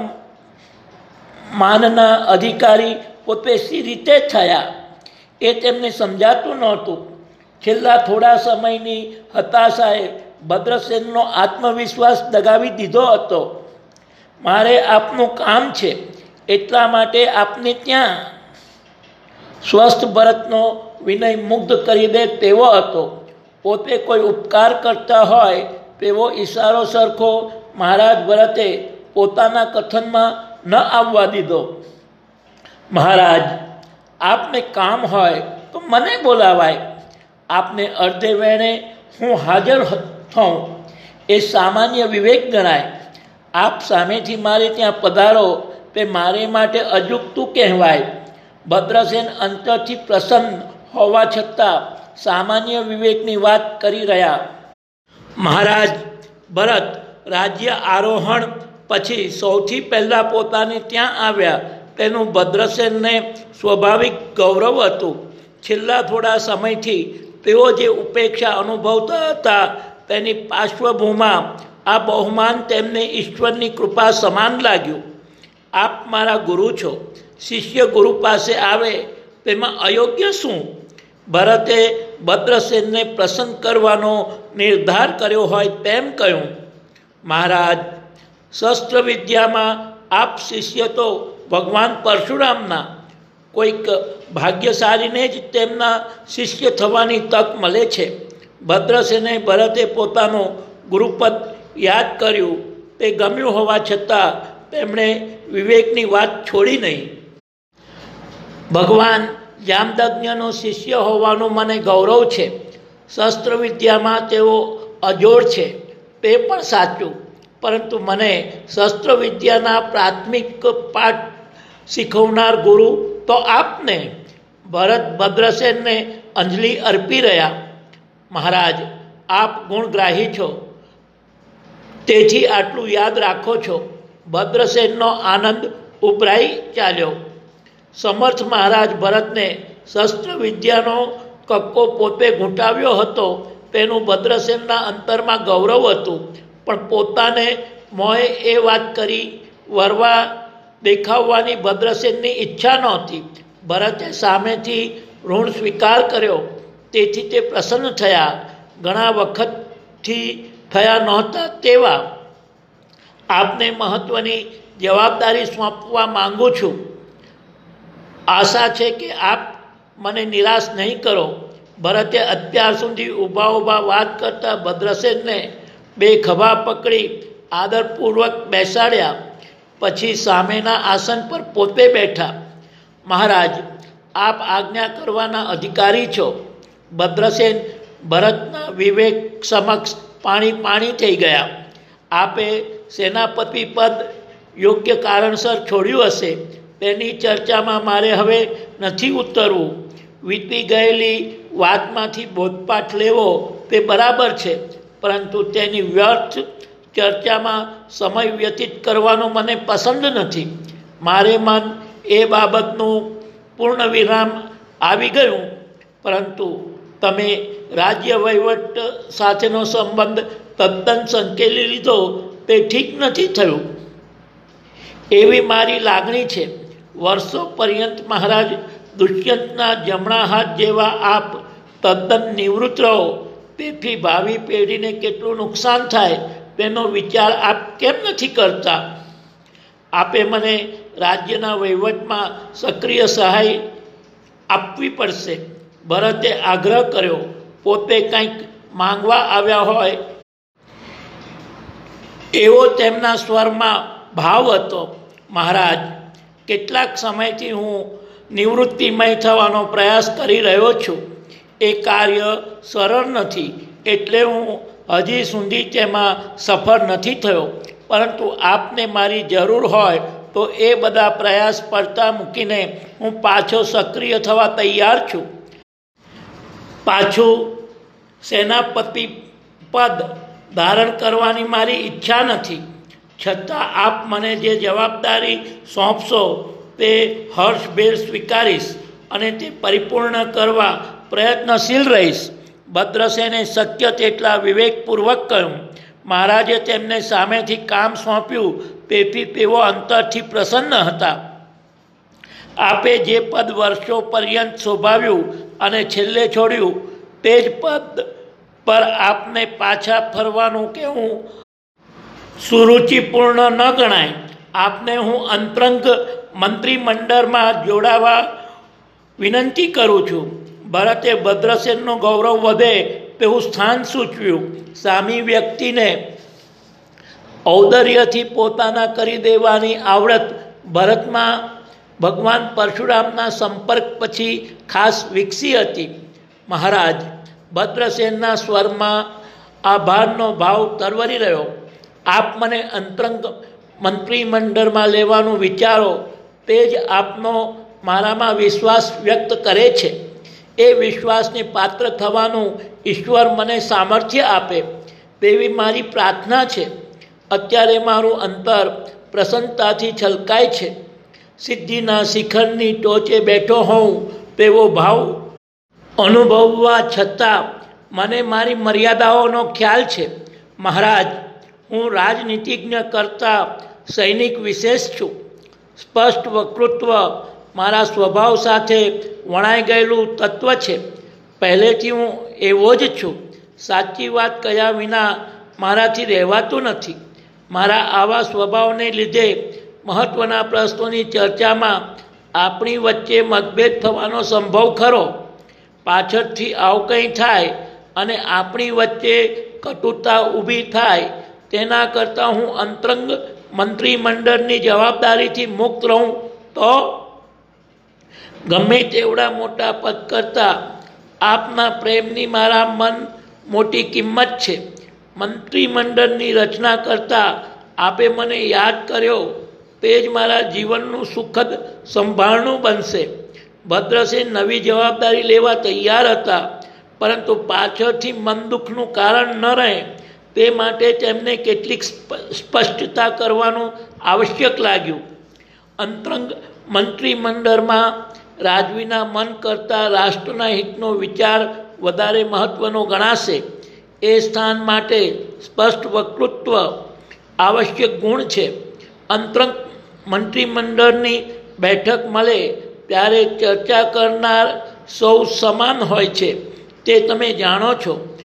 માનના અધિકારી પોતે સી રીતે થયા એ તેમને સમજાતું નહોતું. છેલ્લા થોડા સમયની હતાશાએ ભદ્રસેનનો આત્મવિશ્વાસ દગાવી દીધો હતો. મારે આપનું કામ છે એટલા માટે આપને ત્યાં. સ્વસ્થ ભરતનો વિનય મુગ્ધ કરી દે તેવો હતો. પોતે કોઈ ઉપકાર કરતા હોય તેવો ઈશારો સરખો મહારાજ ભરતે પોતાના કથનમાં ન આવવા દીધો. મહારાજ આપને કામ હોય તો મને બોલાવાય. આપને અર્ધે વેણે હું હાજર થઉં એ સામાન્ય વિવેક ગણાય. આપ સામેથી મારે ત્યાં પધારો તે મારે માટે અજુકતું કહેવાય. ભદ્રસેન અંતરથી પ્રસન્ન હોવા છતાં સામાન્ય વિવેકની વાત કરી રહ્યા. મહારાજ ભરત રાજ્ય આરોહણ પછી સૌથી પહેલાં પોતાને ત્યાં આવ્યા તેનું ભદ્રસેનને સ્વાભાવિક ગૌરવ હતું. છેલ્લા થોડા સમયથી તેઓ જે ઉપેક્ષા અનુભવતા હતા તેની પાર્શ્વભૂમાં આ બહુમાન તેમને ઈશ્વરની કૃપા સમાન લાગ્યું. આપ મારા ગુરુ છો. શિષ્ય ગુરુ પાસે આવે તેમાં અયોગ્ય શું? ભરતે ભદ્રસેનને પ્રસન્ન કરવાનો નિર્ધાર કર્યો હોય તેમ કહ્યું. મહારાજ શસ્ત્ર વિદ્યામાં આપ શિષ્ય તો ભગવાન પરશુરામના. કોઈક ભાગ્યશાળીને જ તેમના શિષ્ય થવાની તક મળે છે. ભદ્રસેને ભરતે પોતાનું ગુરુપદ યાદ કર્યું તે ગમ્યું હોવા છતાં તેમણે વિવેકની વાત છોડી નહીં. ભગવાન જામદગ્નિનો શિષ્ય હોવાનું મને ગૌરવ છે. શસ્ત્ર વિદ્યામાં તેઓ અજોડ છે તે પણ સાચું, પરંતુ મને શસ્ત્ર વિદ્યાના પ્રાથમિક પાઠ શીખવનાર ગુરુ તો આપને. ભરત ભદ્રસેનને અંજલિ અર્પી રહ્યા. મહારાજ આપ ગુણગ્રાહી છો તેથી આટલું યાદ રાખો છો. ભદ્રસેનનો આનંદ ઉભરાઈ ચાલ્યો. સમર્થ મહારાજ ભરતને શસ્ત્ર વિદ્યાનો કક્કો પોતે ઘૂંટાવ્યો હતો તેનું ભદ્રસેનના અંતરમાં ગૌરવ હતું, પણ પોતાને મોંએ એ વાત કરી વરવા દેખાવવાની ભદ્રસેનની ઈચ્છા નહોતી. ભરતે સામેથી ઋણ સ્વીકાર કર્યો તેથી તે પ્રસન્ન થયા. ઘણા વખતથી થયા નહોતા તેવા. આપને મહત્વની જવાબદારી સોંપવા માંગુ છું. આશા છે કે આપ મને નિરાશ નહીં કરો. ભરતે અત્યાર સુધી ઊભા ઊભા વાત કરતા ભદ્રસેનને બે ખભા પકડી આદરપૂર્વક બેસાડ્યા. પછી સામેના આસન પર પોતે બેઠા. મહારાજ, આપ આજ્ઞા કરવાના અધિકારી છો. ભદ્રસેન ભરતના વિવેક સમક્ષ પાણી પાણી થઈ ગયા. આપે સેનાપતિ પદ યોગ્ય કારણસર છોડ્યું હશે, તેની ચર્ચામાં મારે હવે નથી ઉતરવું. વીતી ગયેલી વાતમાંથી બોધપાઠ લેવો તે બરાબર છે, પરંતુ તેની વ્યર્થ ચર્ચામાં સમય વ્યતીત કરવાનો મને પસંદ નથી. મારે મન એ બાબતનું પૂર્ણ વિરામ આવી ગયું, પરંતુ તમે રાજ્ય વહીવટ સાથેનો સંબંધ તદ્દન સંકેલી લીધો તે ઠીક નથી થયું. એવી મારી લાગણી છે. વર્ષો પર્યંત મહારાજ દુષ્યંતના જમણા હાથ જેવા આપ તદ્દન નિવૃત્ત રહો. તેથી ભાવિ પેઢીને કેટલું નુકસાન થાય તેનો વિચાર આપ કેમ નથી કરતા? આપે મને રાજ્યના વહીવટમાં સક્રિય સહાય આપવી પડશે. ભરતે આગ્રહ કર્યો. પોતે કંઈક માંગવા આવ્યા હોય એવો તેમના સ્વરમાં ભાવ હતો. મહારાજ, કેટલાક સમયથી હું નિવૃત્તિમય થવાનો પ્રયાસ કરી રહ્યો છું. એ કાર્ય સરળ નથી, એટલે હું હજી સુધી તેમાં સફળ નથી થયો. પરંતુ આપને મારી જરૂર હોય તો એ બધા પ્રયાસ પડતા મૂકીને હું પાછો સક્રિય થવા તૈયાર છું. પાછું સેનાપતિ પદ ધારણ કરવાની મારી ઈચ્છા નથી. છતાં આપ મને જે જવાબદારી સોંપશો તે હર્ષભેર સ્વીકારીશ અને તે પરિપૂર્ણ કરવા પ્રયત્નશીલ રહીશ. ભદ્રસેને શક્ય તેટલા વિવેકપૂર્વક કહ્યું. મહારાજે તેમને સામેથી કામ સોંપ્યું, તેથી તેઓ અંતરથી પ્રસન્ન હતા. આપે જે પદ વર્ષો પર્યંત શોભાવ્યું અને છેલ્લે છોડ્યું, તે જ પદ પર આપને પાછા ફરવાનું કહેવું સુરુચિપૂર્ણ ન ગણાય. આપને હું અંતરંગ મંત્રીમંડળમાં જોડાવા વિનંતી કરું છું. ભરતે ભદ્રસેનનું ગૌરવ વધે તેવું સ્થાન સૂચવ્યું. સામી વ્યક્તિને ઔદર્યથી પોતાના કરી દેવાની આવડત ભરતમાં ભગવાન પરશુરામના સંપર્ક પછી ખાસ વિકસી હતી. મહારાજ, ભદ્રસેનના સ્વરમાં આભારનો ભાવ તરવરી રહ્યો. આપ મને અંતરંગ મંત્રીમંડળમાં લેવાનું વિચારો તે જ આપનો મારામાં વિશ્વાસ વ્યક્ત કરે છે. એ વિશ્વાસને પાત્ર થવાનું ઈશ્વર મને સામર્થ્ય આપે તેવી મારી પ્રાર્થના છે. અત્યારે મારું અંતર પ્રસન્નતાથી છલકાય છે. સિદ્ધિના શિખરની ટોચે બેઠો હોઉં તેવો ભાવ અનુભવવા છતાં મને મારી મર્યાદાઓનો ખ્યાલ છે. મહારાજ, હું રાજનીતિજ્ઞ કરતાં સૈનિક વિશેષ છું. સ્પષ્ટ વક્તૃત્વ મારા સ્વભાવ સાથે વણાઈ ગયેલું તત્વ છે. પહેલેથી હું એવો જ છું. સાચી વાત કહ્યા વિના મારાથી રહેવાતું નથી. મારા આવા સ્વભાવને લીધે મહત્ત્વના પ્રશ્નોની ચર્ચામાં આપણી વચ્ચે મતભેદ થવાનો સંભવ ખરો. પાછળથી આવું કંઈ થાય અને આપણી વચ્ચે કટુતા ઊભી થાય તેના કરતાં હું અંતરંગ મંત્રીમંડળની જવાબદારીથી મુક્ત રહું તો ગમે તેવડા મોટા પદ કરતાં આપના પ્રેમની મારા મન મોટી કિંમત છે. મંત્રીમંડળની રચના કરતાં આપે મને યાદ કર્યો તે જ મારા જીવનનું સુખદ સંભાળનું બનશે. ભદ્રસેન નવી જવાબદારી લેવા તૈયાર હતા, પરંતુ પાછળથી મન દુઃખનું કારણ ન રહે તે માટે તેમને કેટલીક સ્પષ્ટતા કરવાનું આવશ્યક લાગ્યું. અંતરંગ મંત્રીમંડળમાં રાજવીના મન કરતાં રાષ્ટ્રના હિતનો વિચાર વધારે મહત્ત્વનો ગણાશે. એ સ્થાન માટે સ્પષ્ટ વક્તૃત્વ આવશ્યક ગુણ છે. અંતરંગ મંત્રીમંડળની બેઠક મળે ત્યારે ચર્ચા કરનાર સૌ સમાન હોય છે, તે તમે જાણો છો.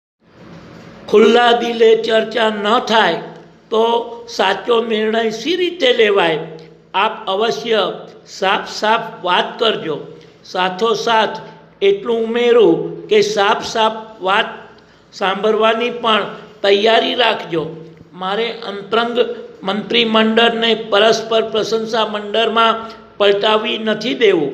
ખુલ્લા દિલે ચર્ચા ન થાય તો સાચો નિર્ણય સી રીતે લેવાય? આપ અવશ્ય સાફ સાફ વાત કરજો. સાથોસાથ એટલું ઉમેરું કે સાફ સાફ વાત સાંભળવાની પણ તૈયારી રાખજો. મારે અંતરંગ મંત્રીમંડળને પરસ્પર પ્રશંસા મંડળમાં પલટાવી નથી દેવું.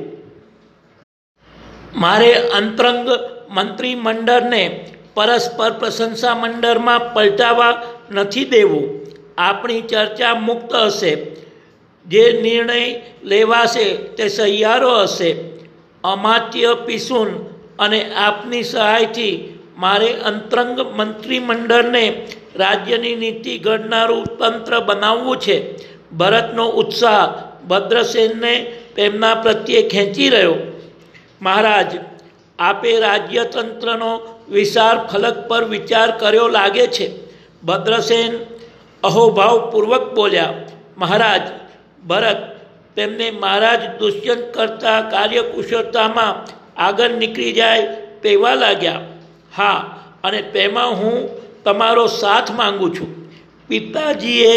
મારે અંતરંગ મંત્રીમંડળને પરસ્પર પ્રશંસા મંડળમાં પલટાવા નથી દેવું. આપણી ચર્ચા મુક્ત હશે. જે નિર્ણય લેવાશે તે સહિયારો હશે. અમાત્ય પિસુન અને આપની સહાયથી મારે અંતરંગ મંત્રીમંડળને રાજ્યની નીતિ ઘડનારું તંત્ર બનાવવું છે. ભરતનો ઉત્સાહ ભદ્રસેનને તેમના પ્રત્યે ખેંચી રહ્યો. મહારાજ, આપે રાજ્યતંત્રનો વિશાળ ફલક પર વિચાર કર્યો લાગે છે. ભદ્રસેન અહોભાવપૂર્વક બોલ્યા. મહારાજ, ભરત તેમને મહારાજ દુષ્યંત કરતા કાર્યકુશળતામાં આગળ નીકળી જાય તેવા લાગ્યા. હા, અને તેમાં હું તમારો સાથ માંગુ છું. પિતાજીએ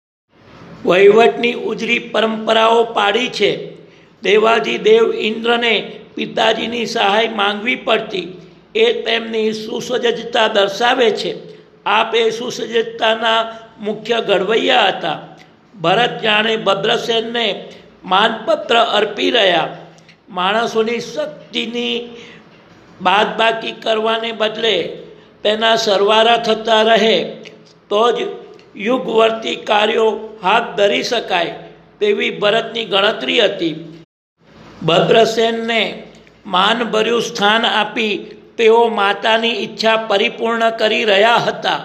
વહીવટની ઉજળી પરંપરાઓ પાડી છે. દેવાજી દેવ ઇન્દ્રને પિતાજીની સહાય માંગવી પડતી. એ તેમની સુસજ્જતા દર્શાવે છે. આપ એ સુસજ્જતાના મુખ્ય ઘડવૈયા હતા. ભરત જાણે ભદ્રસેનને માનપત્ર અર્પી રહ્યા. માણસોની શક્તિની બાદબાકી કરવાને બદલે તેના સરવારા થતા રહે તો જ યુગવર્તી કાર્યો હાથ ધરી શકાય તેવી ભરતની ગણતરી હતી. ભદ્રસેનને માનભર્યું સ્થાન આપી તેઓ માતાની ઈચ્છા પરિપૂર્ણ કરી રહ્યા હતા.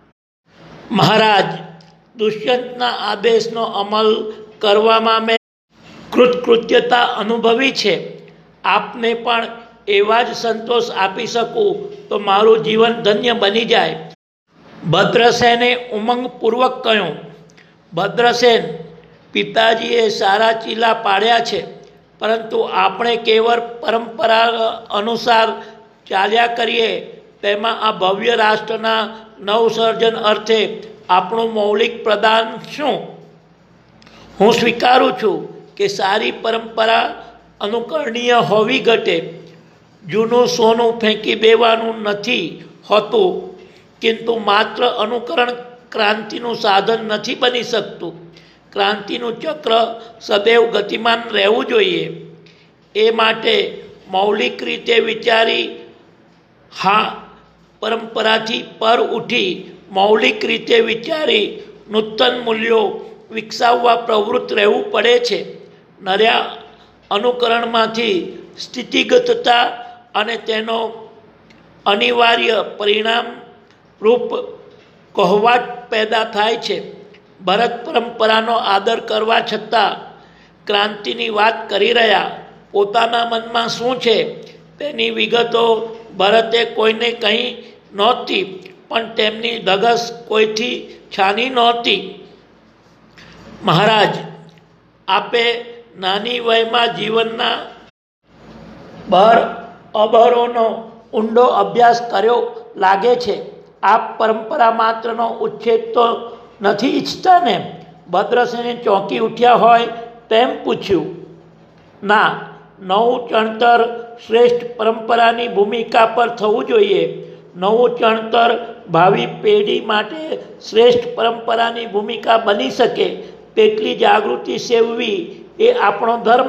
મહારાજ, દુષ્યંતના આદેશનો અમલ કરવામાં મેં કૃતકૃત્યતા અનુભવી છે. આપને પણ એવા જ સંતોષ આપી શકું તો મારું જીવન ધન્ય બની જાય. ભદ્રસેને ઉમંગપૂર્વક કહ્યું. ભદ્રસેન, પિતાજીએ સારા ચીલા પાડ્યા છે, પરંતુ આપણે કેવળ પરંપરા અનુસાર ચાલ્યા કરીએ તેમાં આ ભવ્ય રાષ્ટ્રના નવસર્જન અર્થે આપણું મૌલિક પ્રદાન શું? હું સ્વીકારું છું કે સારી પરંપરા અનુકરણીય હોવી ઘટે. જૂનું સોનું ફેંકી દેવાનું નથી હોતું, કિંતુ માત્ર અનુકરણ ક્રાંતિનું સાધન નથી બની શકતું. ક્રાંતિનું ચક્ર સદૈવ ગતિમાન રહેવું જોઈએ. એ માટે મૌલિક રીતે વિચારી હા પરંપરાથી પર ઉઠી મૌલિક રીતે વિચારી નૂતન મૂલ્યો વિકસાવવા પ્રવૃત્ત રહેવું પડે છે. નર્યા અનુકરણમાંથી સ્થિતિગતતા અને તેનો અનિવાર્ય પરિણામ રૂપ કહેવાટ પેદા થાય છે. ભરત પરંપરાનો આદર કરવા છતાં ક્રાંતિની વાત કરી રહ્યા. પોતાના મનમાં શું છે તેની વિગતો ભરતે કોઈને કહી નહોતી, પણ તેમની ધગશ કોઈથી છાની નહોતી. મહારાજ, આપે નાની વયમાં જીવનના બર અબરોનો ઊંડો અભ્યાસ કર્યો લાગે છે. આપ પરંપરા માત્રનો ઉચ્છેદ તો નથી ઈચ્છતા ને? ભદ્રસેને ચોંકી ઉઠ્યા હોય તેમ પૂછ્યું. ના, નવું ચણતર શ્રેષ્ઠ પરંપરાની ભૂમિકા પર થવું જોઈએ. નવું ચણતર ભાવિ પેઢી માટે શ્રેષ્ઠ પરંપરાની ભૂમિકા બની શકે તેટલી જાગૃતિ સેવવી એ આપણો ધર્મ.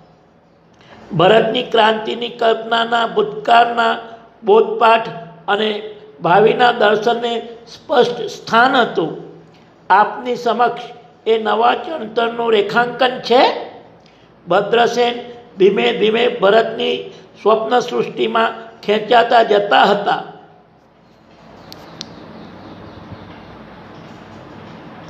ભરતની ક્રાંતિની કલ્પનાના ભૂતકાળના બોધપાઠ અને ભાવિના દર્શનને સ્પષ્ટ સ્થાન હતું. આપની સમક્ષ એ નવા ચણતરનું રેખાંકન છે. ભદ્રસેન ધીમે ધીમે ભરતની સ્વપ્ન સૃષ્ટિમાં ખેંચાતા જતા હતા.